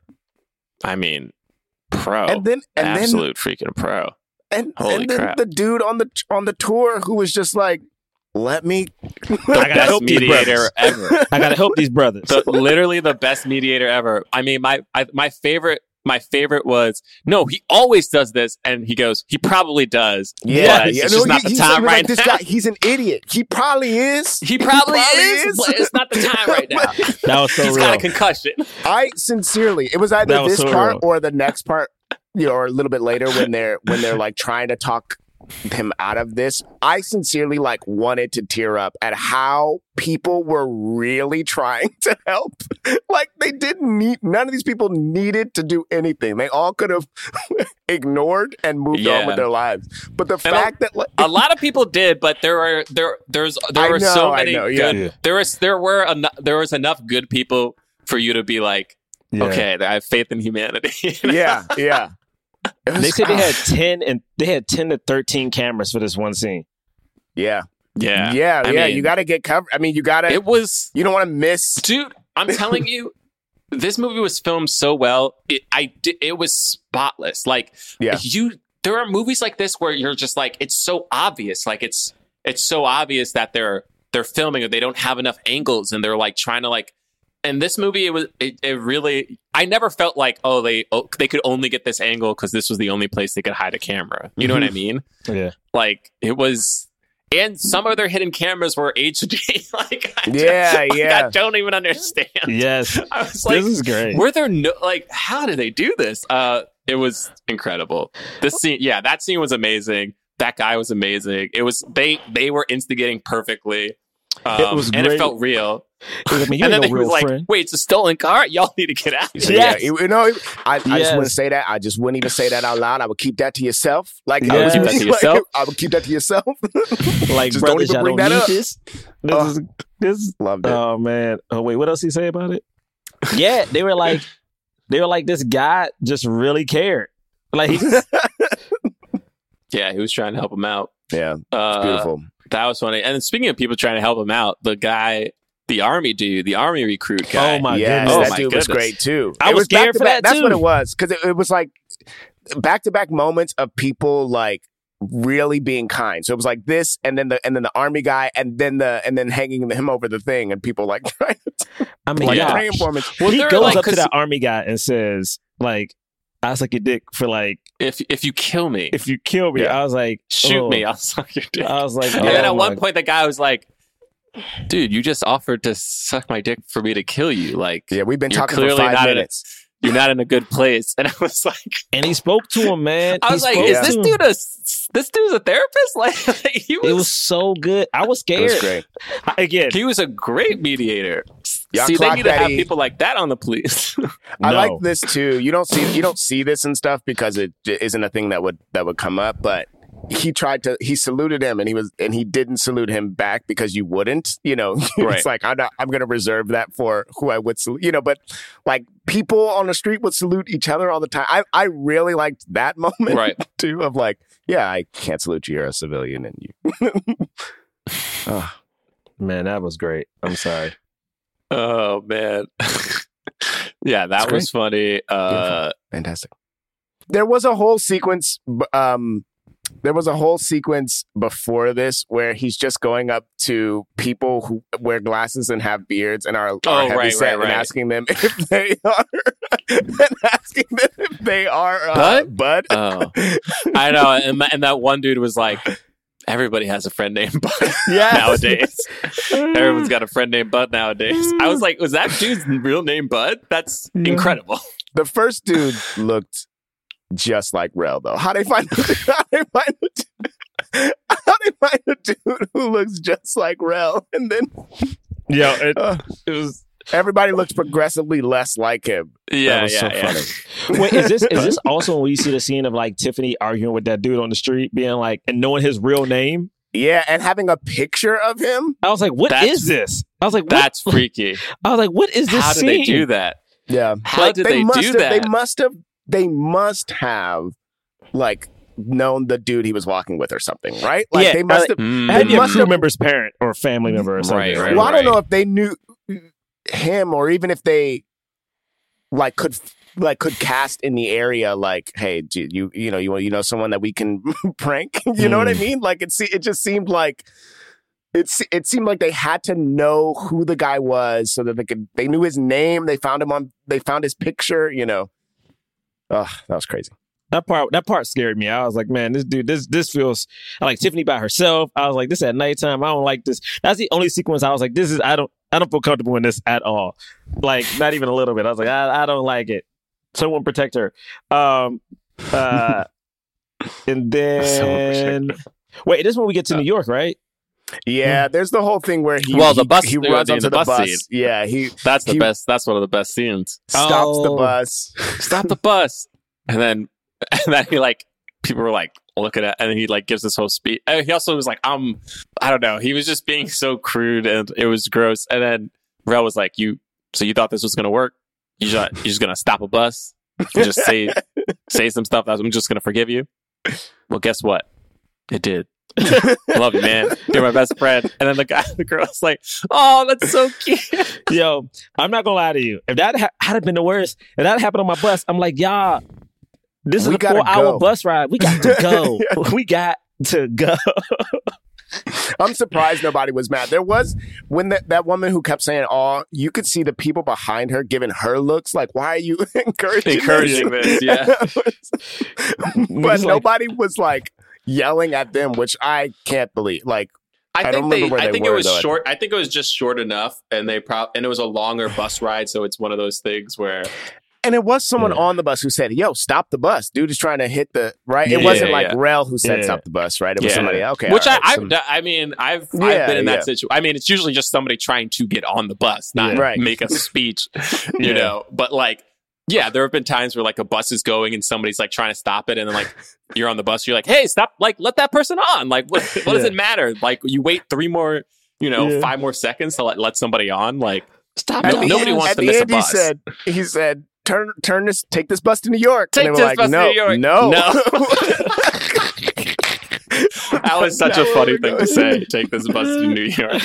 I mean, pro. And then and absolute freaking pro. then and, Holy and then crap. the dude on the on the tour who was just like, let me I gotta Best help these mediator brothers. ever. I gotta help these brothers. The, literally the best mediator ever. I mean, my I, my favorite my favorite was no. He always does this, and he goes, he probably does. Yeah, but it's yeah. just No, not he- the he's time like, right this now. guy, he's an idiot. He probably is. He probably, is, but it's not the time right now. That was so He's real. got a concussion. I sincerely, it was either That was this so part real. or the next part, you know, or a little bit later when they're when they're like trying to talk him out of this. I sincerely like wanted to tear up at how people were really trying to help. Like they didn't need, none of these people needed to do anything. They all could have ignored and moved Yeah. on with their lives. But the And fact that like, A lot of people did, but there were there there's there I were know, so I many know, yeah. good. Yeah. There was there were eno- there was enough good people for you to be like, Yeah. okay, I have faith in humanity. You know? yeah, yeah. It was- They said they had ten and they had ten to thirteen cameras for this one scene. yeah, yeah, yeah, I yeah. mean, You got to get covered. I mean, you got to. It was, You don't want to miss. dude. I'm telling you, this movie was filmed so well. It, I di- it was spotless. Like Yeah. you, there are movies like this where you're just like, it's so obvious. Like it's it's so obvious that they're they're filming or they don't have enough angles and they're like trying to like. And this movie, it was it, it really. I never felt like oh they oh, they could only get this angle because this was the only place they could hide a camera. You know what I mean? Yeah. Like it was. And some of their hidden cameras were H D. like, I Yeah, don't, like, yeah. I don't even understand. Yes. I was like, This is great. were there no like? How did they do this? Uh, it was incredible. This scene, yeah, that scene was amazing. That guy was amazing. It was they they were instigating perfectly. Um, It was and great. it felt real. It was like, man, you And ain't then no he was real like, friend. "Wait, it's a stolen car. Y'all need to get out." So, Yes. yeah, you, you know, I, I just Yes. wouldn't say that. I just wouldn't even say that out loud. I would keep that to yourself. Like, I would Yes. keep that to yourself? I would keep that to yourself. Like, just don't brothers, even y'all bring don't that need up. this. This Oh. is this. Loved it. Oh man. Oh wait, what else he say about it? Yeah, they were like, they were like, this guy just really cared. Like, he just, Yeah, he was trying to help him out. yeah, Uh, beautiful. That was funny. And speaking of people trying to help him out, the guy, the army dude, the army recruit guy. oh my Yes, goodness. Oh that my dude was goodness. great too. I It was back scared to for back- that, That's too. what it was because it, it was like back to back moments of people like really being kind. So it was like this, and then the and then the army guy, and then the and then hanging him over the thing, and people like trying to I mean, like yeah. praying for him. Well, he they're goes like, up to 'cause that army guy and says, like, I suck your dick for like, if if you kill me, if you kill me. Yeah. I was like, shoot oh. me, I'll suck your dick. I was like, And then oh at one my- point, the guy was like, "Dude, you just offered to suck my dick for me to kill you. Like, Yeah, we've been you're talking for clearly five not in a- minutes. you're not in a good place." And I was like, and he spoke to him, man. I He was like, spoke "Is to this him. dude a this dude's a therapist?" Like, like, he was, It was so good. I was It scared. was great. Again, he was a great mediator. Y'all See, they clock need to that have he- people like that on the police. I No. like this too. You don't see you don't see this and stuff because it j- isn't a thing that would that would come up. But he tried to he saluted him and he was and he didn't salute him back because you wouldn't. You know, Right. it's like I'm not, I'm going to reserve that for who I would salute. You know, but like people on the street would salute each other all the time. I I really liked that moment Right. too of like, yeah, I can't salute you. You're a civilian and you. Oh, man, that was great. I'm sorry. Oh man, yeah, that It's was funny. Uh, fantastic. There was a whole sequence b- um, there was a whole sequence before this where he's just going up to people who wear glasses and have beards and are, are Oh, heavy right, set right, right. and asking them if they are and asking them if they are uh, Bud? Bud. Oh, I know. And, th- and that one dude was like, everybody has a friend named Bud Yes. nowadays. Everyone's got a friend named Bud nowadays. I was like, was that dude's real name Bud? That's incredible. The first dude looked just like Rel, though. How they find how they find a dude, how they find a dude who looks just like Rel, and then Yeah, it, uh, it was. everybody looks progressively less like him. Yeah, that was yeah, so yeah. funny. Wait, is this is this also when you see the scene of like Tiffany arguing with that dude on the street, being like, and knowing his real name? Yeah, and having a picture of him. I was like, what That's- is this? I was like, what? That's freaky. I was like, what is this How did scene? they do that? Yeah, How like, did they must do have, that? They must have. They must have, like, known the dude he was walking with or something, right? Like Yeah, they must uh, have. Mm. Had to be a must crew have- member's parent or family member or something. Right, right, Well, I don't right. know if they knew him or even if they like could like could cast in the area. Like, hey, do you you know you you know someone that we can prank? You know what I mean? Like it. se- It just seemed like. It's it seemed like they had to know who the guy was so that they could they knew his name. They found him on they found his picture, you know. Oh, that was crazy. That part that part scared me. I was like, man, this dude, this this feels I like Tiffany by herself. I was like, this at nighttime. I don't like this. That's the only sequence I was like, this is I don't I don't feel comfortable in this at all. Like not even a little bit. I was like, I, I don't like it. Someone protect her. Um uh and then wait, this is when we get to New York, right? Yeah, there's the whole thing where he Well, the he, bus- he the- runs the- onto the the bus bus. scene. Yeah, he That's the he best. That's one of the best scenes. stops the Oh. bus. Stop the bus, and then and then he like people were like looking at, and then he like gives this whole speech. And he also was like, um, I don't know. He was just being so crude, and it was gross. And then Rel was like, "You, so you thought this was gonna work? You just you're just gonna stop a bus and just say say some stuff that I'm just gonna forgive you? Well, guess what? It did." I love you, man. You're my best friend. And then the guy, the girl's like, "Oh, that's so cute." Yo, I'm not gonna lie to you. If that ha- had been the worst, if that happened on my bus, I'm like, y'all, this is We a gotta four hour go. bus ride. We got to go. We got to go. I'm surprised nobody was mad. There was when that that woman who kept saying, "Oh," you could see the people behind her giving her looks like, "Why are you encouraging Encouraging this?" this, yeah. but like- nobody was like yelling at them, which I can't believe. Like, I, I think don't they. remember where I they think were, it was though. short. I think it was just short enough, and they prob and it was a longer bus ride, so it's one of those things where and it was someone Yeah. on the bus who said, "Yo, stop the bus." Dude is trying to hit the right. It Yeah, wasn't yeah, like yeah. Rel who said, Yeah. "Stop the bus." Right? It was Yeah. somebody. Okay, which all I, right, I've, some- done- I mean, I've, Yeah, I've been in yeah. that situation. I mean, it's usually just somebody trying to get on the bus, not Yeah. Right. make a speech, you Yeah. know. But like, yeah, there have been times where like a bus is going and somebody's like trying to stop it, and then like you're on the bus, you're like, "Hey, stop! Like, let that person on! Like, what, what does Yeah. it matter? Like, you wait three more, you know, Yeah. five more seconds to let let somebody on. Like, Stop. At No- the nobody end- wants at to the miss a end, bus. He said, "He said, turn, turn this, take this bus to New York." Take and they were this like, bus to no, New York." no, No. that was such a Not funny where thing we're to say. Take this bus to New York.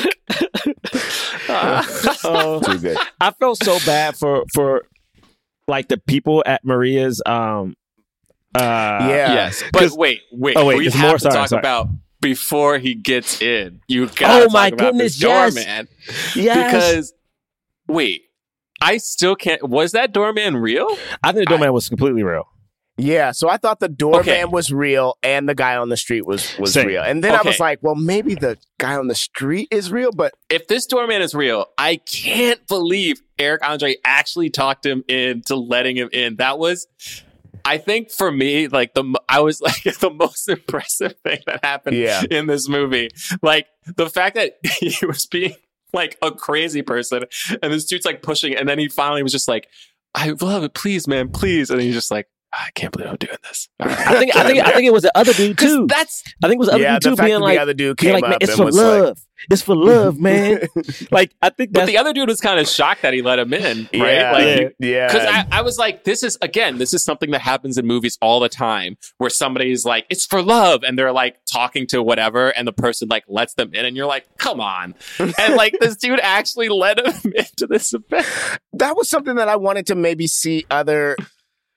Uh, Too good. I felt so bad for for like the people at Maria's. Um, uh, Yeah. Yes, but 'Cause- wait, wait. Oh, wait, we there's have more? to Sorry, talk sorry. about before he gets in. You got Oh, my about goodness, this doorman. yes. Yes. Because wait, I still can't. Was that doorman real? I think the doorman was completely real. Yeah, so I thought the doorman Okay. was real and the guy on the street was was Same. real. And then I was Okay. like, well, maybe the guy on the street is real, but If this doorman is real, I can't believe Eric Andre actually talked him into letting him in. That was, I think, for me, like the mo- I was like the most impressive thing that happened Yeah. in this movie. Like the fact that he was being like a crazy person, and this dude's like pushing, and then he finally was just like, "I love it, please, man, please," and he's just like, "I can't believe I'm doing this." All right. I think I think I think it was the other dude 'Cause too. that's I think it was the other yeah, dude the too fact being that like, the other dude being came like, man, up it's and for was love. It's for love, man. Like I think But that's the other dude was kind of shocked that he let him in, like, right? yeah, Like, yeah, Because I, I was like, this is, again, this is something that happens in movies all the time where somebody's like, it's for love. And they're like talking to whatever. And the person like lets them in. And you're like, come on. And like this dude actually let him into this event. that was something that I wanted to maybe see other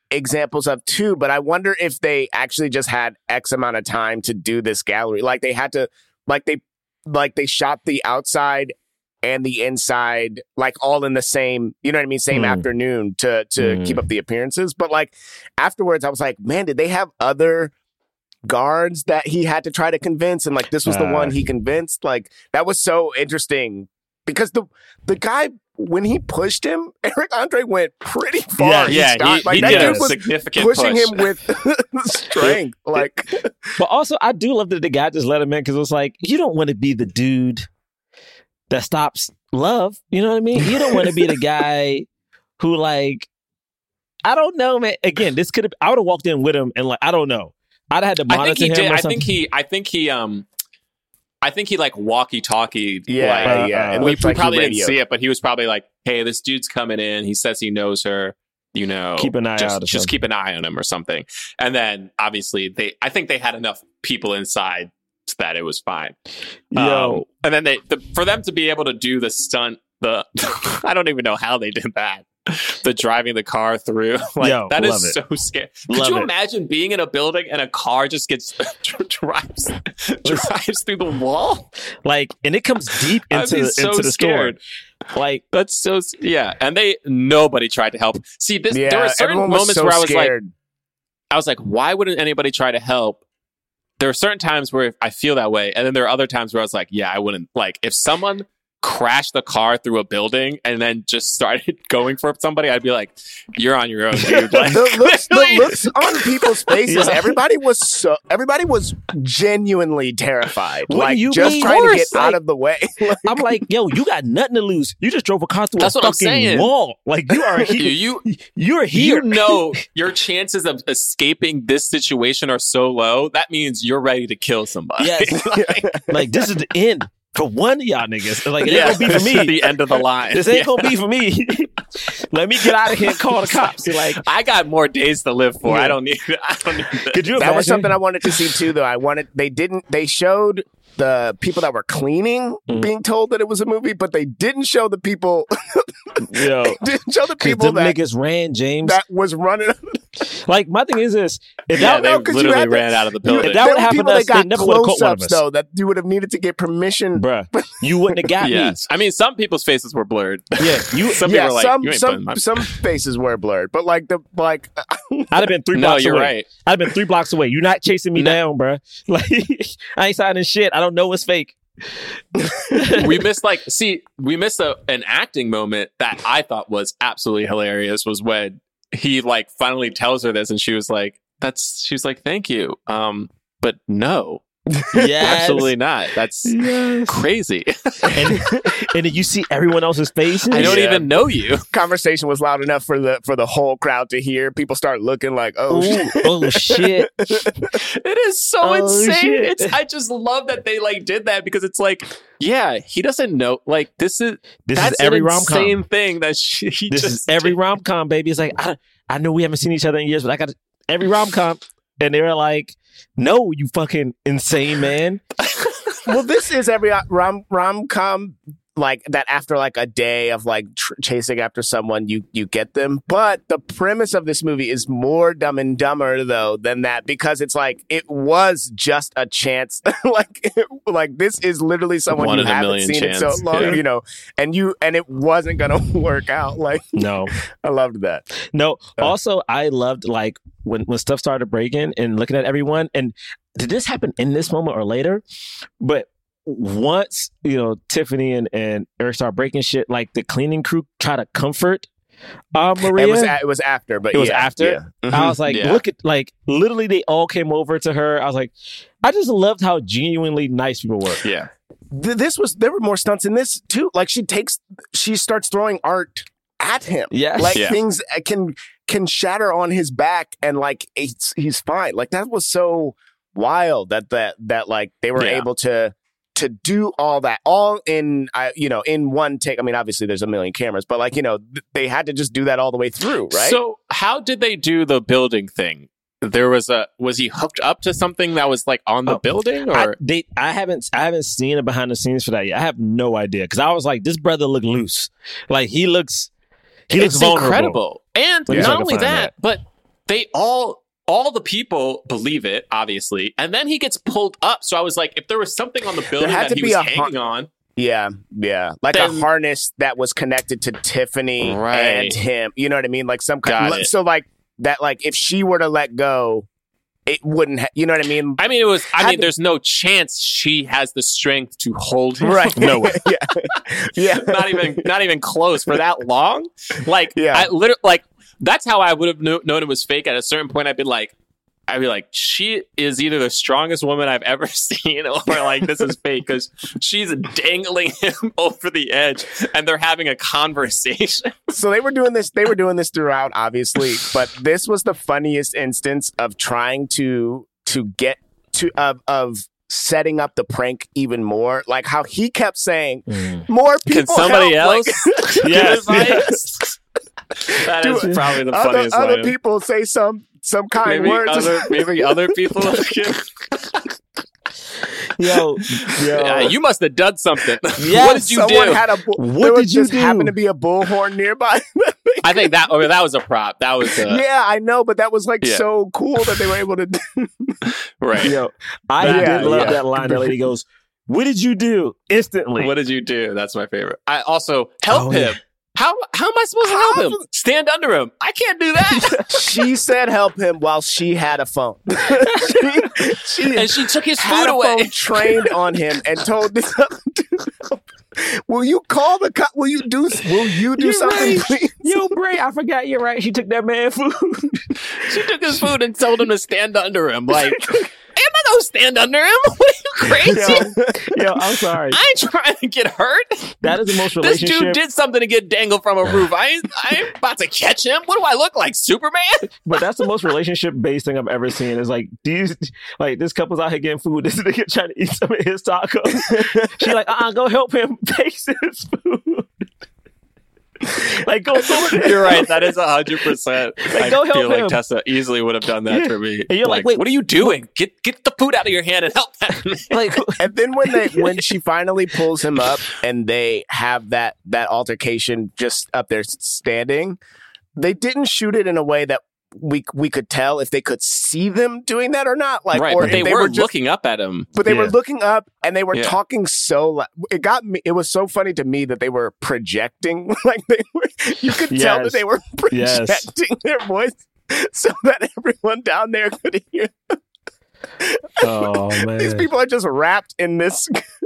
examples of too, but I wonder if they actually just had X amount of time to do this gallery. Like they had to, like they, like they shot the outside and the inside, like all in the same, you know what I mean? Same mm. afternoon to, to mm. keep up the appearances. But like afterwards, I was like, man, did they have other guards that he had to try to convince? And like, this was uh, the one he convinced. Like that was so interesting because the, the guy, when he pushed him, Eric Andre went pretty far. Yeah, yeah, he, he, like, he that did dude a was significant pushing push. him with strength. Like, but also, I do love that the guy just let him in because it was like, you don't want to be the dude that stops love. You know what I mean? You don't want to be the guy who, like, I don't know, man. Again, this could have. I would have walked in with him and like, I don't know. I'd have had to monitor I think he him. did. Or I something. think he. I think he. Um. I think he like walkie-talkie. Yeah, like, uh, yeah. And we, we like probably didn't radioed. see it, but he was probably like, "Hey, this dude's coming in. He says he knows her. You know, keep an eye just, out. Just keep an eye on him or something." And then obviously they. I think they had enough people inside that it was fine. Yo. Um, and then they the, for them to be able to do the stunt. The I don't even know how they did that. The driving the car through, like Yo, that is it. so scary. Could Love you it. imagine being in a building and a car just gets drives drives through the wall? Like, and it comes deep I'd into be the, so into the scared. store. Like That's so yeah. And they nobody tried to help. See, this yeah, there were certain everyone was moments so where I was scared. like, I was like, why wouldn't anybody try to help? There are certain times where I feel that way, and then there are other times where I was like, yeah, I wouldn't. Like, if someone crashed the car through a building and then just started going for somebody, I'd be like, you're on your own, dude. Like, the, looks, the looks on people's faces, Yeah. everybody was so everybody was genuinely terrified. What like do you just mean? trying Of to get course, out like- of the way. Like, I'm like, yo, you got nothing to lose. You just drove a car through That's a what I'm fucking saying. wall. Like you are here. you, you You're here. You know your chances of escaping this situation are so low. That means you're ready to kill somebody. Yes. like, Like this is the end for one of y'all niggas. Like it yeah, ain't gonna be for this is me. the end of the line. This ain't Yeah. gonna be for me. Let me get out of here and call the cops. You're like, I got more days to live for. Yeah. I don't need. I don't need this. could you that imagine? was something I wanted to see too, though. I wanted they didn't they showed the people that were cleaning Mm. being told that it was a movie, but they didn't show the people Yo, they didn't show the because people them that, niggas ran, James. that was running. Like my thing is this: if Yeah, that, they no, 'cause you literally had to- ran out of the You- building. If that there would were happen people to that us, they got never would've caught one of close-ups, us. though, that you would have needed to get permission. bruh, you wouldn't have got Yes, I mean some people's faces were blurred. me. Yeah, you. some Yeah, people were like, some you ain't some putting my- some faces were blurred, but like the like I'd have been three No, blocks you're away. right. I'd have been three blocks away. You're not chasing me No. down, bruh. Like I ain't signing shit. I don't know what's fake. we missed like see we missed a, an acting moment that I thought was absolutely hilarious was when he like finally tells her this and she was like that's she was like thank you um but no Yes. absolutely not that's Yes. crazy. and, and then you see everyone else's faces. I don't Yeah. even know you. conversation was loud enough for the for the whole crowd to hear. People start looking like, oh, Ooh, shit. oh shit! It is so Oh, insane. shit. It's I just love that they like did that because it's like yeah he doesn't know like this is This that's is every an rom-com. insane thing that she, he This just is every did. rom com, baby. It's like I, I know we haven't seen each other in years, but I got every rom com, and they were like, "No, you fucking insane man." Well, this is every rom rom com like that. After like a day of like tr- chasing after someone, you you get them. But the premise of this movie is more Dumb and Dumber though than that because it's like it was just a chance. like it, like this is literally someone One you in a haven't million seen chance. in so long, Yeah. you know, and you and it wasn't gonna work out. Like No, I loved that. no. Also, I loved like when when stuff started breaking and looking at everyone. And did this happen in this moment or later? But once you know Tiffany and and Eric started breaking shit, like the cleaning crew try to comfort uh, Maria. It was a, it was after, but It was yeah, after. yeah. Mhm. I was like, Yeah. look at like literally they all came over to her. I was like, I just loved how genuinely nice people were. yeah Th- this was there were more stunts in this too. Like she takes, she starts throwing art at him. Yes. like Yeah. things can can shatter on his back, and like it's, he's fine. Like that was so wild that that that like they were Yeah. able to to do all that all in uh, you know in one take. I mean, obviously there's a million cameras, but like you know th- they had to just do that all the way through, right? So how did they do the building thing? There was a was he hooked up to something that was like on the Oh, building or I, they, I haven't I haven't seen it behind the scenes for that yet. I have no idea because I was like, this brother look loose. Like he looks, he looks it's vulnerable. incredible. And Let me see if I not can only find that, that. but they all, all the people believe it, obviously. And then he gets pulled up. So I was like, if there was something on the building that he was hanging har- on. Yeah, yeah. Like then, a harness that was connected to Tiffany right. and him. You know what I mean? Like some kind of, so like that, like if she were to let go, it wouldn't, ha- you know what I mean? I mean, it was, I mean, to, there's no chance she has the strength to hold him. Right. No way. yeah. yeah. Not even, not even close for that long. Like, yeah. I literally, like, that's how I would have kno- known it was fake. At a certain point, I'd be like, I'd be like, she is either the strongest woman I've ever seen or like, this is fake because she's dangling him over the edge and they're having a conversation. So they were doing this, they were doing this throughout, obviously, but this was the funniest instance of trying to, to get to, of, of setting up the prank even more. Like how he kept saying, mm. more people Can somebody help. else? Like, yes. yes. That is Dude, probably the funniest Other, other line. people say some, some kind maybe words. Other, maybe other people. yo, yo. Yeah, you must have done something. Yes, what did you someone do? Had a bull- what there did was you just do? happened to be a bullhorn nearby. I think that. Oh, that was a prop. That was. A, yeah, I know, but that was like yeah. so cool that they were able to. do. Right. Yo, I yeah, did love yeah. that line. That lady goes, "What did you do?" Instantly. What did you do? That's my favorite. I also help oh, him. Yeah. How how am I supposed to help him? Stand under him. I can't do that. She said help him while she had a phone. she, she and she took his had food a away. Phone trained on him and told this other dude, will you call the cop? Will you do will you do you're something, right. please? Yo, Bray, I forgot you're right. She took that man food. She took his food and told him to stand under him. Like, am I gonna stand under him? What are you crazy? Yo, yo, I'm sorry. I ain't trying to get hurt. That is the most This relationship. dude did something to get dangled from a roof. I ain't, I ain't about to catch him. What do I look like, Superman? But that's the most relationship-based thing I've ever seen. Is like these, like this couple's out here getting food. This nigga trying to eat some of his tacos. She like, uh-uh, go help him taste his food. Like, go help him. You're right. That is a hundred percent. Like, I go help feel him. like Tessa easily would have done that Yeah. for me. And you're like, wait, what are you doing? Get get the food out of your hand and help that man. Like, and then when they when she finally pulls him up and they have that that altercation just up there standing, they didn't shoot it in a way that we we could tell if they could see them doing that or not. Like, right, or but they, if they were, were just, looking up at him. but they Yeah. were looking up and they were Yeah. talking so. Like, it got me. It was so funny to me that they were projecting. Like they were, you could tell that Yes. they were Yes. projecting their voice so that everyone down there could hear. oh man, These people are just wrapped in this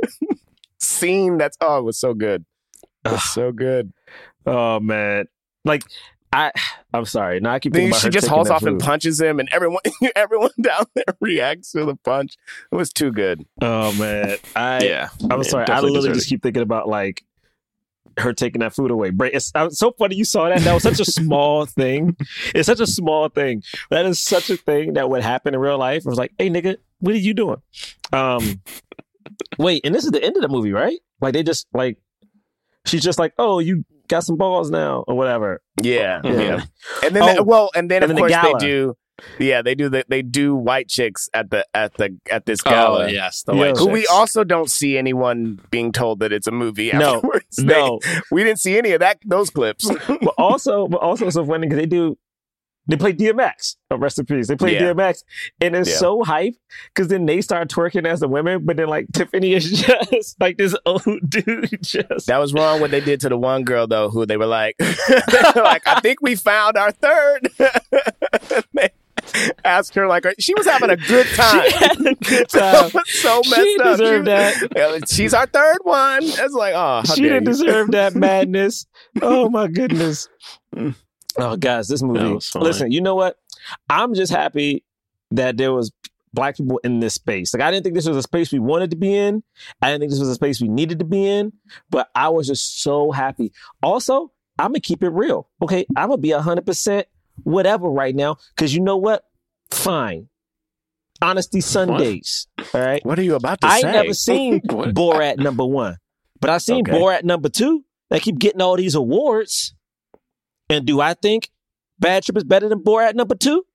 scene. That's oh, it was so good. It was so good. Oh man, like I, I'm sorry. Now I keep Then thinking about she her just taking hauls that off and food. punches him, and everyone, everyone down there reacts to the punch. It was too good. Oh man, I Yeah, I'm yeah, sorry. I definitely literally deserved just it. keep thinking about like her taking that food away. Bray, it's, it's so funny you saw that. That was such a small thing. It's such a small thing. That is such a thing that would happen in real life. I was like, hey nigga, what are you doing? Um, wait, and this is the end of the movie, right? Like they just like she's just like, oh, you got some balls now or whatever. Yeah, Yeah. yeah. And then, Oh, they, well, and then and of then the course they gala. do. Yeah, they do the, they do white chicks at the at the at this Oh gala. yes, the Yeah. white Who we chicks. also don't see anyone being told that it's a movie. No, afterwards. They- no. we didn't see any of that. Those clips. But also, but also it's so funny because they do. They play D M X. Oh, rest in peace. They play Yeah. D M X, and it's Yeah. so hype because then they start twerking as the women, but then like Tiffany is just like this old dude. Just That was wrong what they did to the one girl though, who they were like, they were like I think we found our third. They asked her like she was having a good time. She had a good time. So messed She up. deserved She- that. She's our third one. It's like, oh, how she dare didn't you. deserve that madness. Oh my goodness. Oh guys, this movie. That was funny. Listen, you know what? I'm just happy that there was black people in this space. Like I didn't think this was a space we wanted to be in. I didn't think this was a space we needed to be in. But I was just so happy. Also, I'm gonna keep it real. Okay, I'm gonna be a hundred percent whatever right now. Cause you know what? Fine. Honesty Sundays. All right. What are you about to I say? ain't never seen What? Borat number one, but I seen Okay. Borat number two. They keep getting all these awards. And do I think Bad Trip is better than Borat number two?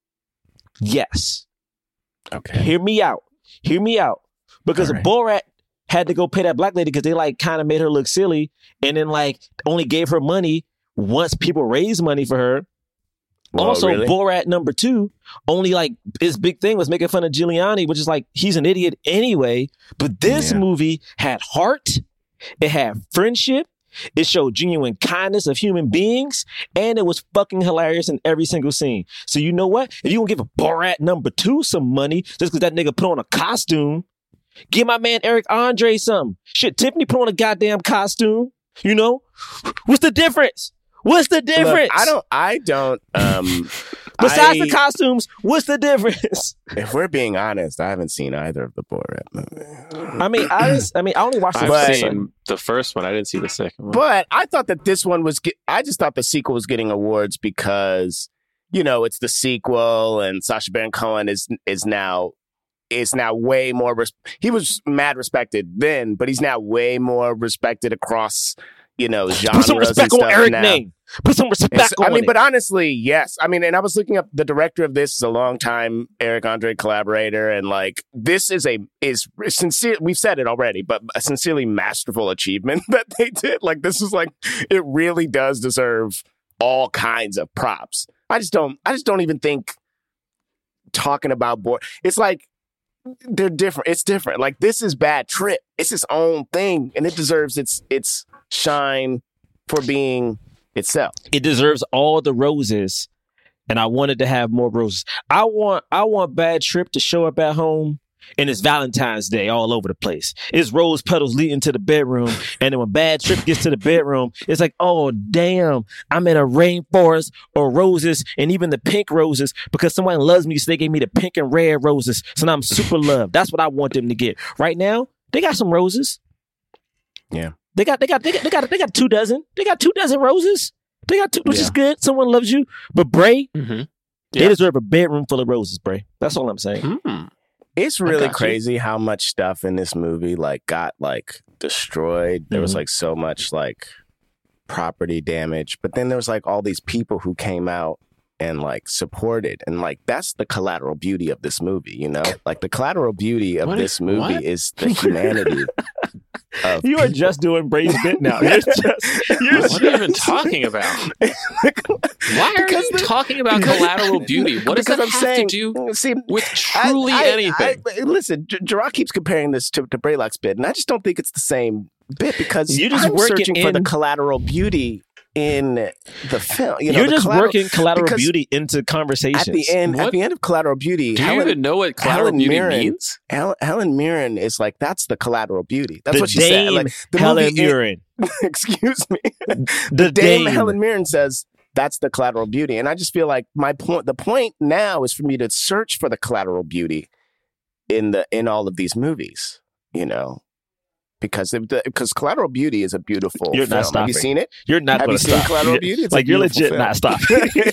Yes. Okay. Hear me out. Hear me out. Because All right. Borat had to go pay that black lady because they like kind of made her look silly and then like only gave her money once people raised money for her. Well, also, really? Borat number two, only like his big thing was making fun of Giuliani, which is like, he's an idiot anyway. But this Yeah. movie had heart. It had friendship. It showed genuine kindness of human beings. And it was fucking hilarious in every single scene. So you know what? If you gonna give a Borat number two some money, just because that nigga put on a costume, give my man Eric Andre some. Shit, Tiffany put on a goddamn costume. You know? What's the difference? What's the difference? Look, I don't. I don't. Um, Besides I, the costumes, what's the difference? If we're being honest, I haven't seen either of the Borat movies. I mean, I just, I mean, I only watched the I've first seen one. the first one. I didn't see the second one. But I thought that this one was. Get, I just thought the sequel was getting awards because, you know, it's the sequel, and Sacha Baron Cohen is is now is now way more. Res- he was mad respected then, but he's now way more respected across, you know, genres. Put some respect and on stuff Eric's now. name. Put some respect It's- on I mean, it. but honestly, yes. I mean, and I was looking up the director of this is a longtime Eric Andre collaborator, and like this is a is sincere. We've said it already, but a sincerely masterful achievement that they did. Like this is like it really does deserve all kinds of props. I just don't. I just don't even think talking about board. It's like they're different. It's different. Like this is Bad Trip. It's its own thing, and it deserves its its shine for being itself. It deserves all the roses, and I wanted to have more roses. I want, I want Bad Trip to show up at home, and it's Valentine's Day all over the place. It's rose petals leading to the bedroom, and then when Bad Trip gets to the bedroom, it's like, oh damn, I'm in a rainforest of roses, and even the pink roses, because someone loves me, so they gave me the pink and red roses. So now I'm super loved. That's what I want them to get. Right now, they got some roses. Yeah. They got, they got, they got, they got, they got two dozen. They got two dozen roses. They got two, which Yeah. is good. Someone loves you, but Bray, Mm-hmm. they Yeah. deserve a bedroom full of roses, Bray. That's all I'm saying. Mm. It's I really got you. crazy how much stuff in this movie like got like destroyed. There was Mhm. like so much like property damage, but then there was like all these people who came out and like supported, and like that's the collateral beauty of this movie, you know? Like the collateral beauty of What this is- movie what? is the humanity of You are just doing Bray's bit now. You're just, you're What are you even talking about? Why are Because you the- talking about because- collateral beauty? What does because that I'm have saying, to do see, with truly I- I- anything? I- listen, J- Gerard keeps comparing this to, to Braylock's bit, and I just don't think it's the same bit because You're just I'm working searching for the in- collateral beauty in the film. You know, you're the just collateral- working collateral because beauty into conversations. At the end, at What? the end of Collateral Beauty, do you Helen, even know what collateral Helen beauty Mirren, means? Helen, Helen Mirren is like that's the collateral beauty. That's the what she Dame said. Like the Helen movie, Mirren. excuse me, The Dame Dame. Helen Mirren says that's the collateral beauty, and I just feel like my point. The point now is for me to search for the collateral beauty in the in all of these movies. You know. Because if the, because Collateral Beauty is a beautiful You're film. not Have you stopping. seen it? You're not Have going you to seen stop. Collateral You're- Beauty? It's a like you're beautiful legit film. not stopping.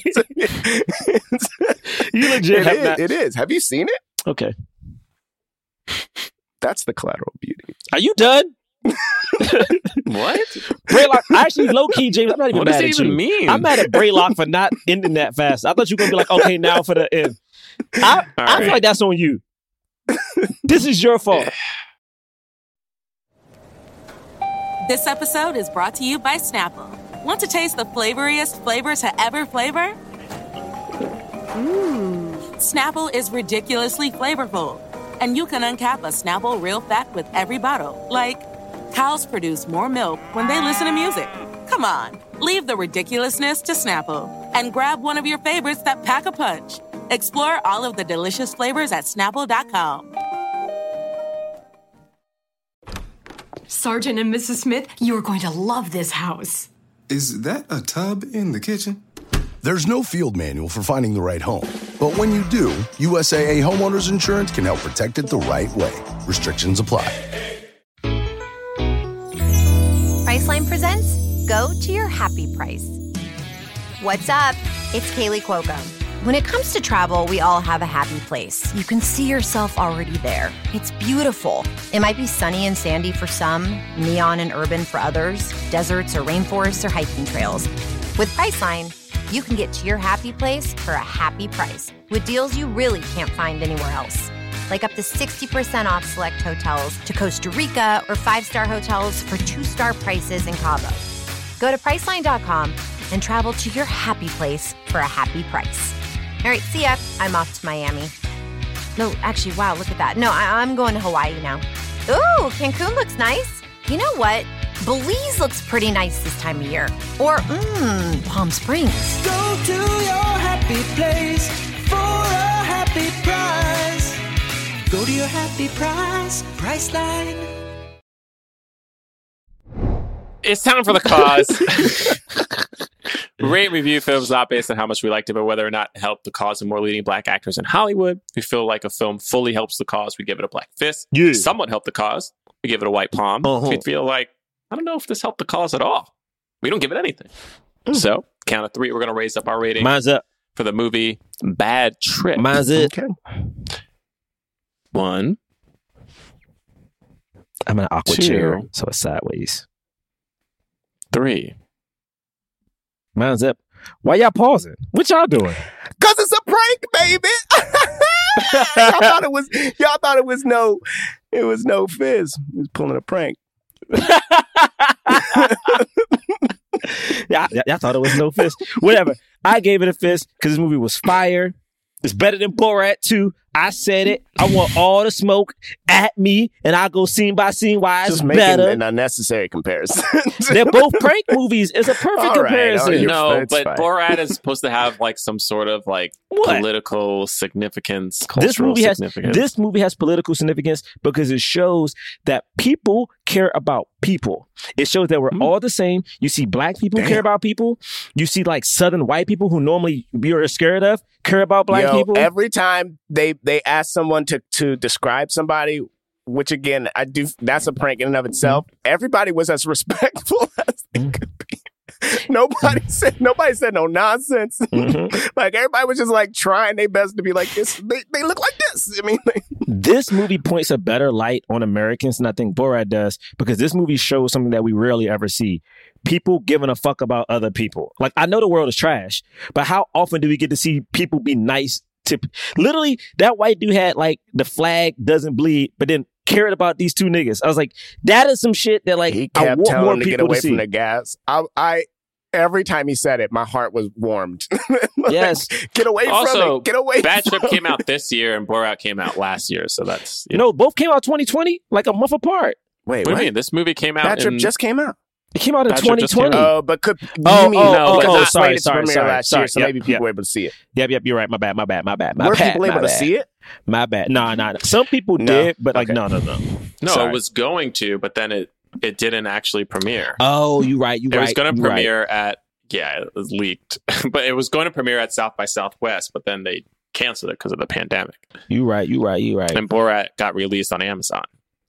You legit It have is, not. it is. Have you seen it? Okay. That's the Collateral Beauty. Are you done? What? Braylock, actually, low key, James, I'm not even What mad does it at even you. mean? I'm mad at Braylock for not ending that fast. I thought you were gonna be like, okay, now for the end. I, All I feel right. like that's on you. This is your fault. This episode is brought to you by Snapple. Want to taste the flavoriest flavor to ever flavor? Mmm. Snapple is ridiculously flavorful. And you can uncap a Snapple real fact with every bottle. Like, cows produce more milk when they listen to music. Come on, leave the ridiculousness to Snapple and grab one of your favorites that pack a punch. Explore all of the delicious flavors at snapple dot com. Sergeant and Missus Smith, you are going to love this house. Is that a tub in the kitchen? There's no field manual for finding the right home. But when you do, U S A A Homeowners Insurance can help protect it the right way. Restrictions apply. Priceline presents Go to Your Happy Price. What's up? It's Kaylee Cuoco. When it comes to travel, we all have a happy place. You can see yourself already there. It's beautiful. It might be sunny and sandy for some, neon and urban for others, deserts or rainforests or hiking trails. With Priceline, you can get to your happy place for a happy price with deals you really can't find anywhere else. Like up to sixty percent off select hotels to Costa Rica or five-star hotels for two-star prices in Cabo. Go to Priceline dot com, and travel to your happy place for a happy price. All right, see ya. I'm off to Miami. No, actually, wow, look at that. No, I- I'm going to Hawaii now. Ooh, Cancun looks nice. You know what? Belize looks pretty nice this time of year. Or, mmm, Palm Springs. Go to your happy place for a happy price. Go to your happy price, Priceline. It's time for the cause. Rate and review films not based on how much we liked it, but whether or not it helped the cause of more leading black actors in Hollywood. If we feel like a film fully helps the cause, we give it a black fist. Yeah. Somewhat helped the cause, we give it a white palm. Uh-huh. If we feel like, I don't know if this helped the cause at all, we don't give it anything. Mm. So, count of three, we're going to raise up our rating. Mine's up. For the movie Bad Trip. Mine's it. Okay. One. I'm in an awkward Two. chair, so it's sideways. Three. Mine's up. Why y'all pausing? What y'all doing? Cause it's a prank, baby. y'all thought it was. Y'all thought it was no. It was no fizz. He was pulling a prank. Yeah, y'all thought it was no fist. Whatever. I gave it a fist because this movie was fire. It's better than Borat two. I said it. I want all the smoke at me, and I'll go scene by scene why it's Just making better. an unnecessary comparison. They're both prank movies. It's a perfect All right, comparison. all right, No, it's but fine. Borat is supposed to have like some sort of like What? political significance, cultural This movie has significance. this movie has political significance because it shows that people care about people. It shows that we're Mm. all the same. You see black people Damn. care about people. You see like Southern white people who normally you're scared of care about black Yo, people. every time they they ask someone to to describe somebody, which again I do, that's a prank in and of itself. Everybody was as respectful as they could be. Nobody said nobody said no nonsense. Mhm. Like everybody was just like trying their best to be like this. They, they look like this. I mean, like, This movie points a better light on Americans than I think Borat does because this movie shows something that we rarely ever see. People giving a fuck about other people. Like, I know the world is trash, but how often do we get to see people be nice to... Literally, that white dude had, like, the flag doesn't bleed, but then cared about these two niggas. I was like, that is some shit that, like, he I kept want telling more them to people get away to see. from the gas. I, I every time he said it, my heart was warmed. Like, Yes. get away from Also, it. Get away. Bad from Trip it. came out this year and Borat came out last year, so that's You know, both came out twenty twenty, like a month apart. Wait, what do what? you mean? This movie came out. Bad Trip in, just came out. It came out in Bad Trip twenty just came twenty. out. Oh, but could Oh, you mean oh, no? oh, but oh, not sorry, slated to sorry, premiere sorry, last sorry. year, so Yep, maybe people yep. were able to see it. Yep, yep, you're right. My bad, my bad, my bad, my Were bad. people my able to bad. see it? My bad. Nah, nah. nah. Some people No. did, but like, Okay. no, no, no. No, Sorry. it was going to, but then it it didn't actually premiere. Oh, you right. You it right. was going to you right. premiere at yeah, it was leaked, but it was going to premiere at South by Southwest, but then they canceled it because of the pandemic. You right. You right. You right. And Borat got released on Amazon.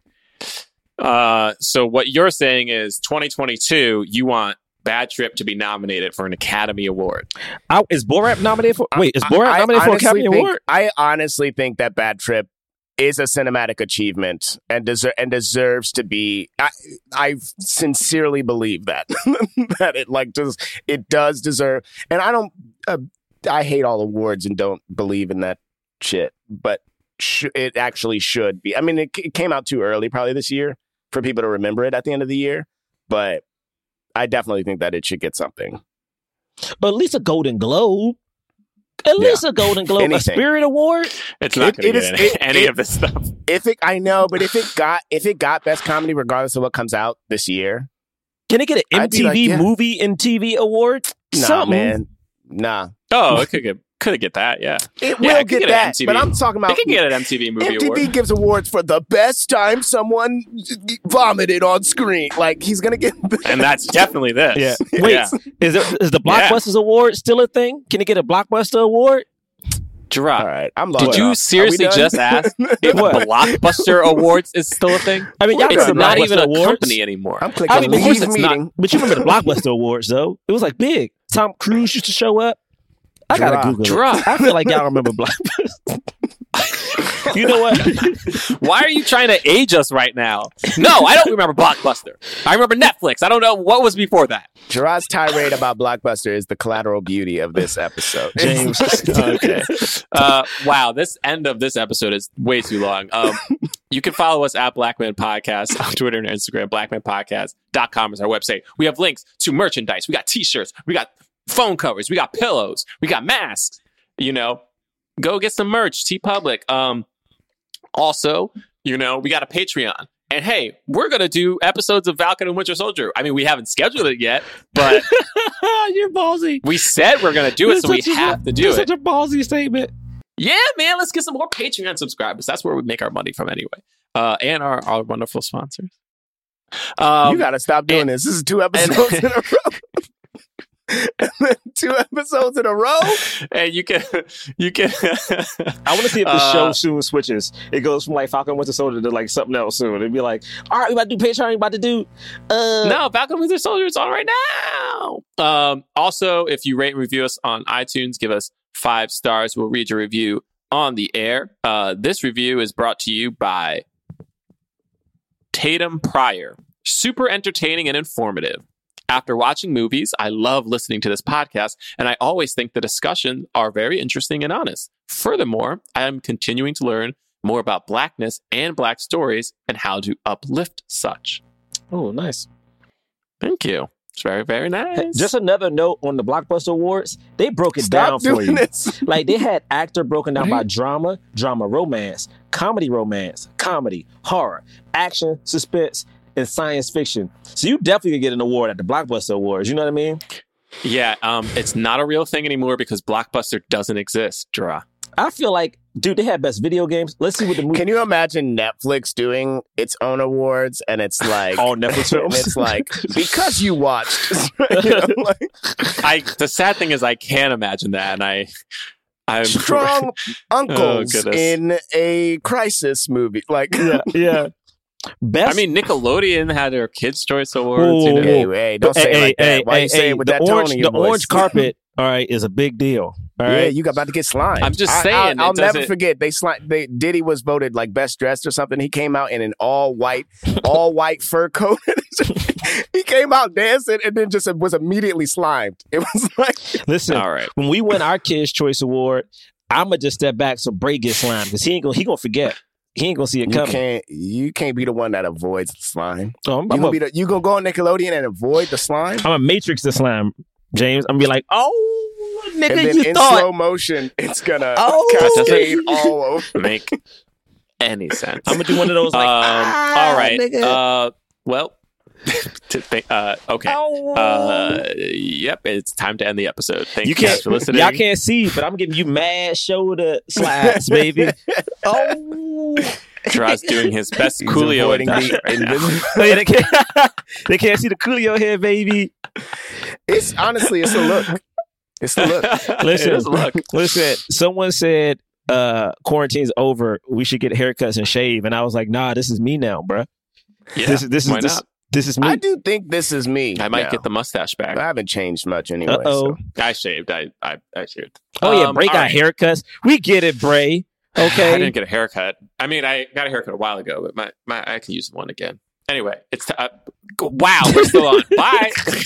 Uh, so what you're saying is twenty twenty-two, you want Bad Trip to be nominated for an Academy Award. I, is Borat nominated for? Wait, is Borat I- I nominated for honestly Academy think- Award? I honestly think that Bad Trip is a cinematic achievement and deser- and deserves to be. I I sincerely believe that that it like does it does deserve. And I don't. Uh, I hate all awards and don't believe in that shit. But sh- it actually should be. I mean, it, it came out too early, probably this year, for people to remember it at the end of the year. But I definitely think that it should get something. But at least a Golden Globe. At Yeah. least a Golden Globe, Anything. a Spirit Award. It's not It- going it to is- get any, it- any it- of this stuff. If it, I know, but if it got if it got Best Comedy, regardless of what comes out this year, Can it get an I'd M be T V like, yeah. Movie and T V Award? nah, Something. man, nah. Oh, it could get could get that. Yeah, It Yeah, will it could get, get an that, M T V. but I'm talking about It could get an M T V Movie M T V Award. gives awards for the best time someone vomited on screen. Like he's gonna get, And that's definitely this. Yeah. Wait, Yeah. is there, is the Yeah. Blockbusters Award still a thing? Can it get a Blockbuster Award? Gerard, all right. I'm did logged you off. Are we seriously done? just ask if What? Blockbuster Awards is still a thing? I mean, y'all It's remember not Blockbuster even a Awards? company anymore. I'm clicking I mean, leave of course it's not. meeting. But you remember the Blockbuster Awards, though? It was like big. Tom Cruise used to show up. I gotta Gerard. Google Gerard. it. I feel like y'all remember Blockbuster. You know what? Why are you trying to age us right now? No, I don't remember Blockbuster. I remember Netflix. I don't know what was before that. Gerard's tirade about Blockbuster is the collateral beauty of this episode. James. Okay. Uh, wow, this end of this episode is way too long. Um, you can follow us at Blackman Podcast on Twitter and Instagram. blackman podcast dot com is our website. We have links to merchandise. We got t-shirts. We got phone covers. We got pillows. We got masks. You know, go get some merch. TeePublic. Um, also, you know, we got a Patreon. And hey, we're going to do episodes of Falcon and Winter Soldier. I mean, we haven't scheduled it yet, but you're ballsy. We said we're going to do it, so we have to do it. Such a ballsy statement. Yeah, man, let's get some more Patreon subscribers. That's where we make our money from anyway. Uh, and our, our wonderful sponsors. Um, you got to stop doing and, this. This is two episodes and, in a row. Two episodes in a row, and you can, you can. I want to see if the uh, show soon switches. It goes from like Falcon Winter Soldier to like something else soon. It'd be like, all right, we about to do Patreon. We about to do. Uh... No, Falcon Winter Soldier is on right now. Um, also, if you rate and review us on iTunes, give us five stars. We'll read your review on the air. Uh, this review is brought to you by Tatum Pryor. Super entertaining and informative. After watching movies, I love listening to this podcast, and I always think the discussions are very interesting and honest. Furthermore, I am continuing to learn more about Blackness and Black stories and how to uplift such. Oh, nice. Thank you. It's very, very nice. Just another note on the Blockbuster Awards. They broke it Stop down for you. This. Like, they had actor broken down by drama, drama romance, comedy romance, comedy, horror, action, suspense, and science fiction. So you definitely could get an award at the Blockbuster Awards. You know what I mean? Yeah, um, it's not a real thing anymore because Blockbuster doesn't exist, Dra. I feel like, dude, they had best video games. Let's see what the movie... Can you imagine Netflix doing its own awards and it's like... All Netflix films? It's like, because you watched... you know, like, I. The sad thing is I can't imagine that, and I... I'm strong uncles oh, in a crisis movie. Like, yeah, yeah. Best? I mean, Nickelodeon had their Kids' Choice Awards. You know? Hey, hey, don't say hey, it like hey, that. Why hey, you say hey, it with the that orange, tone in your The voice? orange carpet, all right, is a big deal. All yeah, right? you got about to get slimed. I'm just I, saying. I, I'll never doesn't... forget. They slimed. They Diddy was voted like best dressed or something. He came out in an all white, all white fur coat. He came out dancing and then just was immediately slimed. It was like, listen, all right. When we win our Kids' Choice Award, I'm gonna just step back so Bray gets slimed because he ain't gonna he gonna forget. He ain't gonna see it you coming. Can't, you can't be the one that avoids the slime. Oh, I'm, you, I'm gonna a, be the, you gonna go on Nickelodeon and avoid the slime? I'm a Matrix the slime, James. I'm gonna be like, oh, nigga, and then you in thought. slow motion, it's gonna Oh. cascade all over. Make any sense. I'm gonna do one of those like, um, ah, all right. nigga. Uh, well, to think, uh, okay. Oh. Uh, yep, it's time to end the episode. Thank You you guys can't, for listening. y'all can't see, but I'm giving you mad shoulder slides, baby. Oh. Dra's doing his best He's Coolio avoiding impression the right now. invisible- they, can't, they can't see the Coolio here, baby. It's honestly, it's a look. It's the look. Listen, It is a look. listen. Someone said uh, quarantine's over. We should get haircuts and shave, and I was like, nah, this is me now, bruh. Yeah, This is this is why this, not? this is me. I do think this is me. I might now. get the mustache back. I haven't changed much anyway. Uh-oh. So. I shaved. I I, I shaved. Oh yeah, Um, Bray all got right. haircuts. We get it, Bray. Okay. I didn't get a haircut. I mean, I got a haircut a while ago, but my, my I can use one again. Anyway, it's t- uh, wow, we're still on. Bye.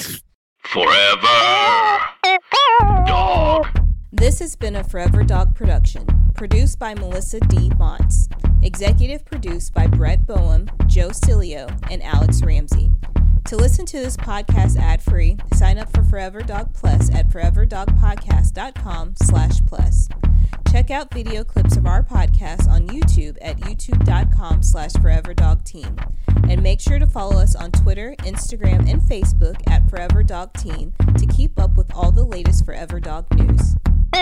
Forever Dog. This has been a Forever Dog production, produced by Melissa D. Montz, executive produced by Brett Boehm, Joe Cilio, and Alex Ramsey. To listen to this podcast ad-free, sign up for Forever Dog Plus at foreverdogpodcast.com slash plus. Check out video clips of our podcast on YouTube at youtube.com slash foreverdogteam. And make sure to follow us on Twitter, Instagram, and Facebook at Forever Dog Team to keep up with all the latest Forever Dog news.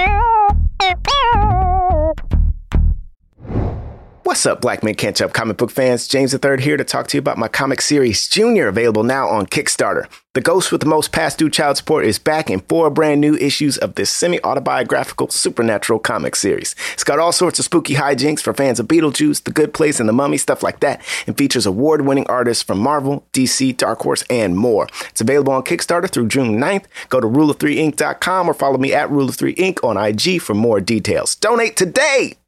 What's up, Black Men Can't Jump comic book fans? James the Third here to talk to you about my comic series, Junior, available now on Kickstarter. The ghost with the most past due child support is back in four brand new issues of this semi-autobiographical supernatural comic series. It's got all sorts of spooky hijinks for fans of Beetlejuice, The Good Place, and The Mummy, stuff like that, and features award-winning artists from Marvel, D C, Dark Horse, and more. It's available on Kickstarter through June ninth. Go to rule of three ink dot com or follow me at rule of three ink on I G for more details. Donate today!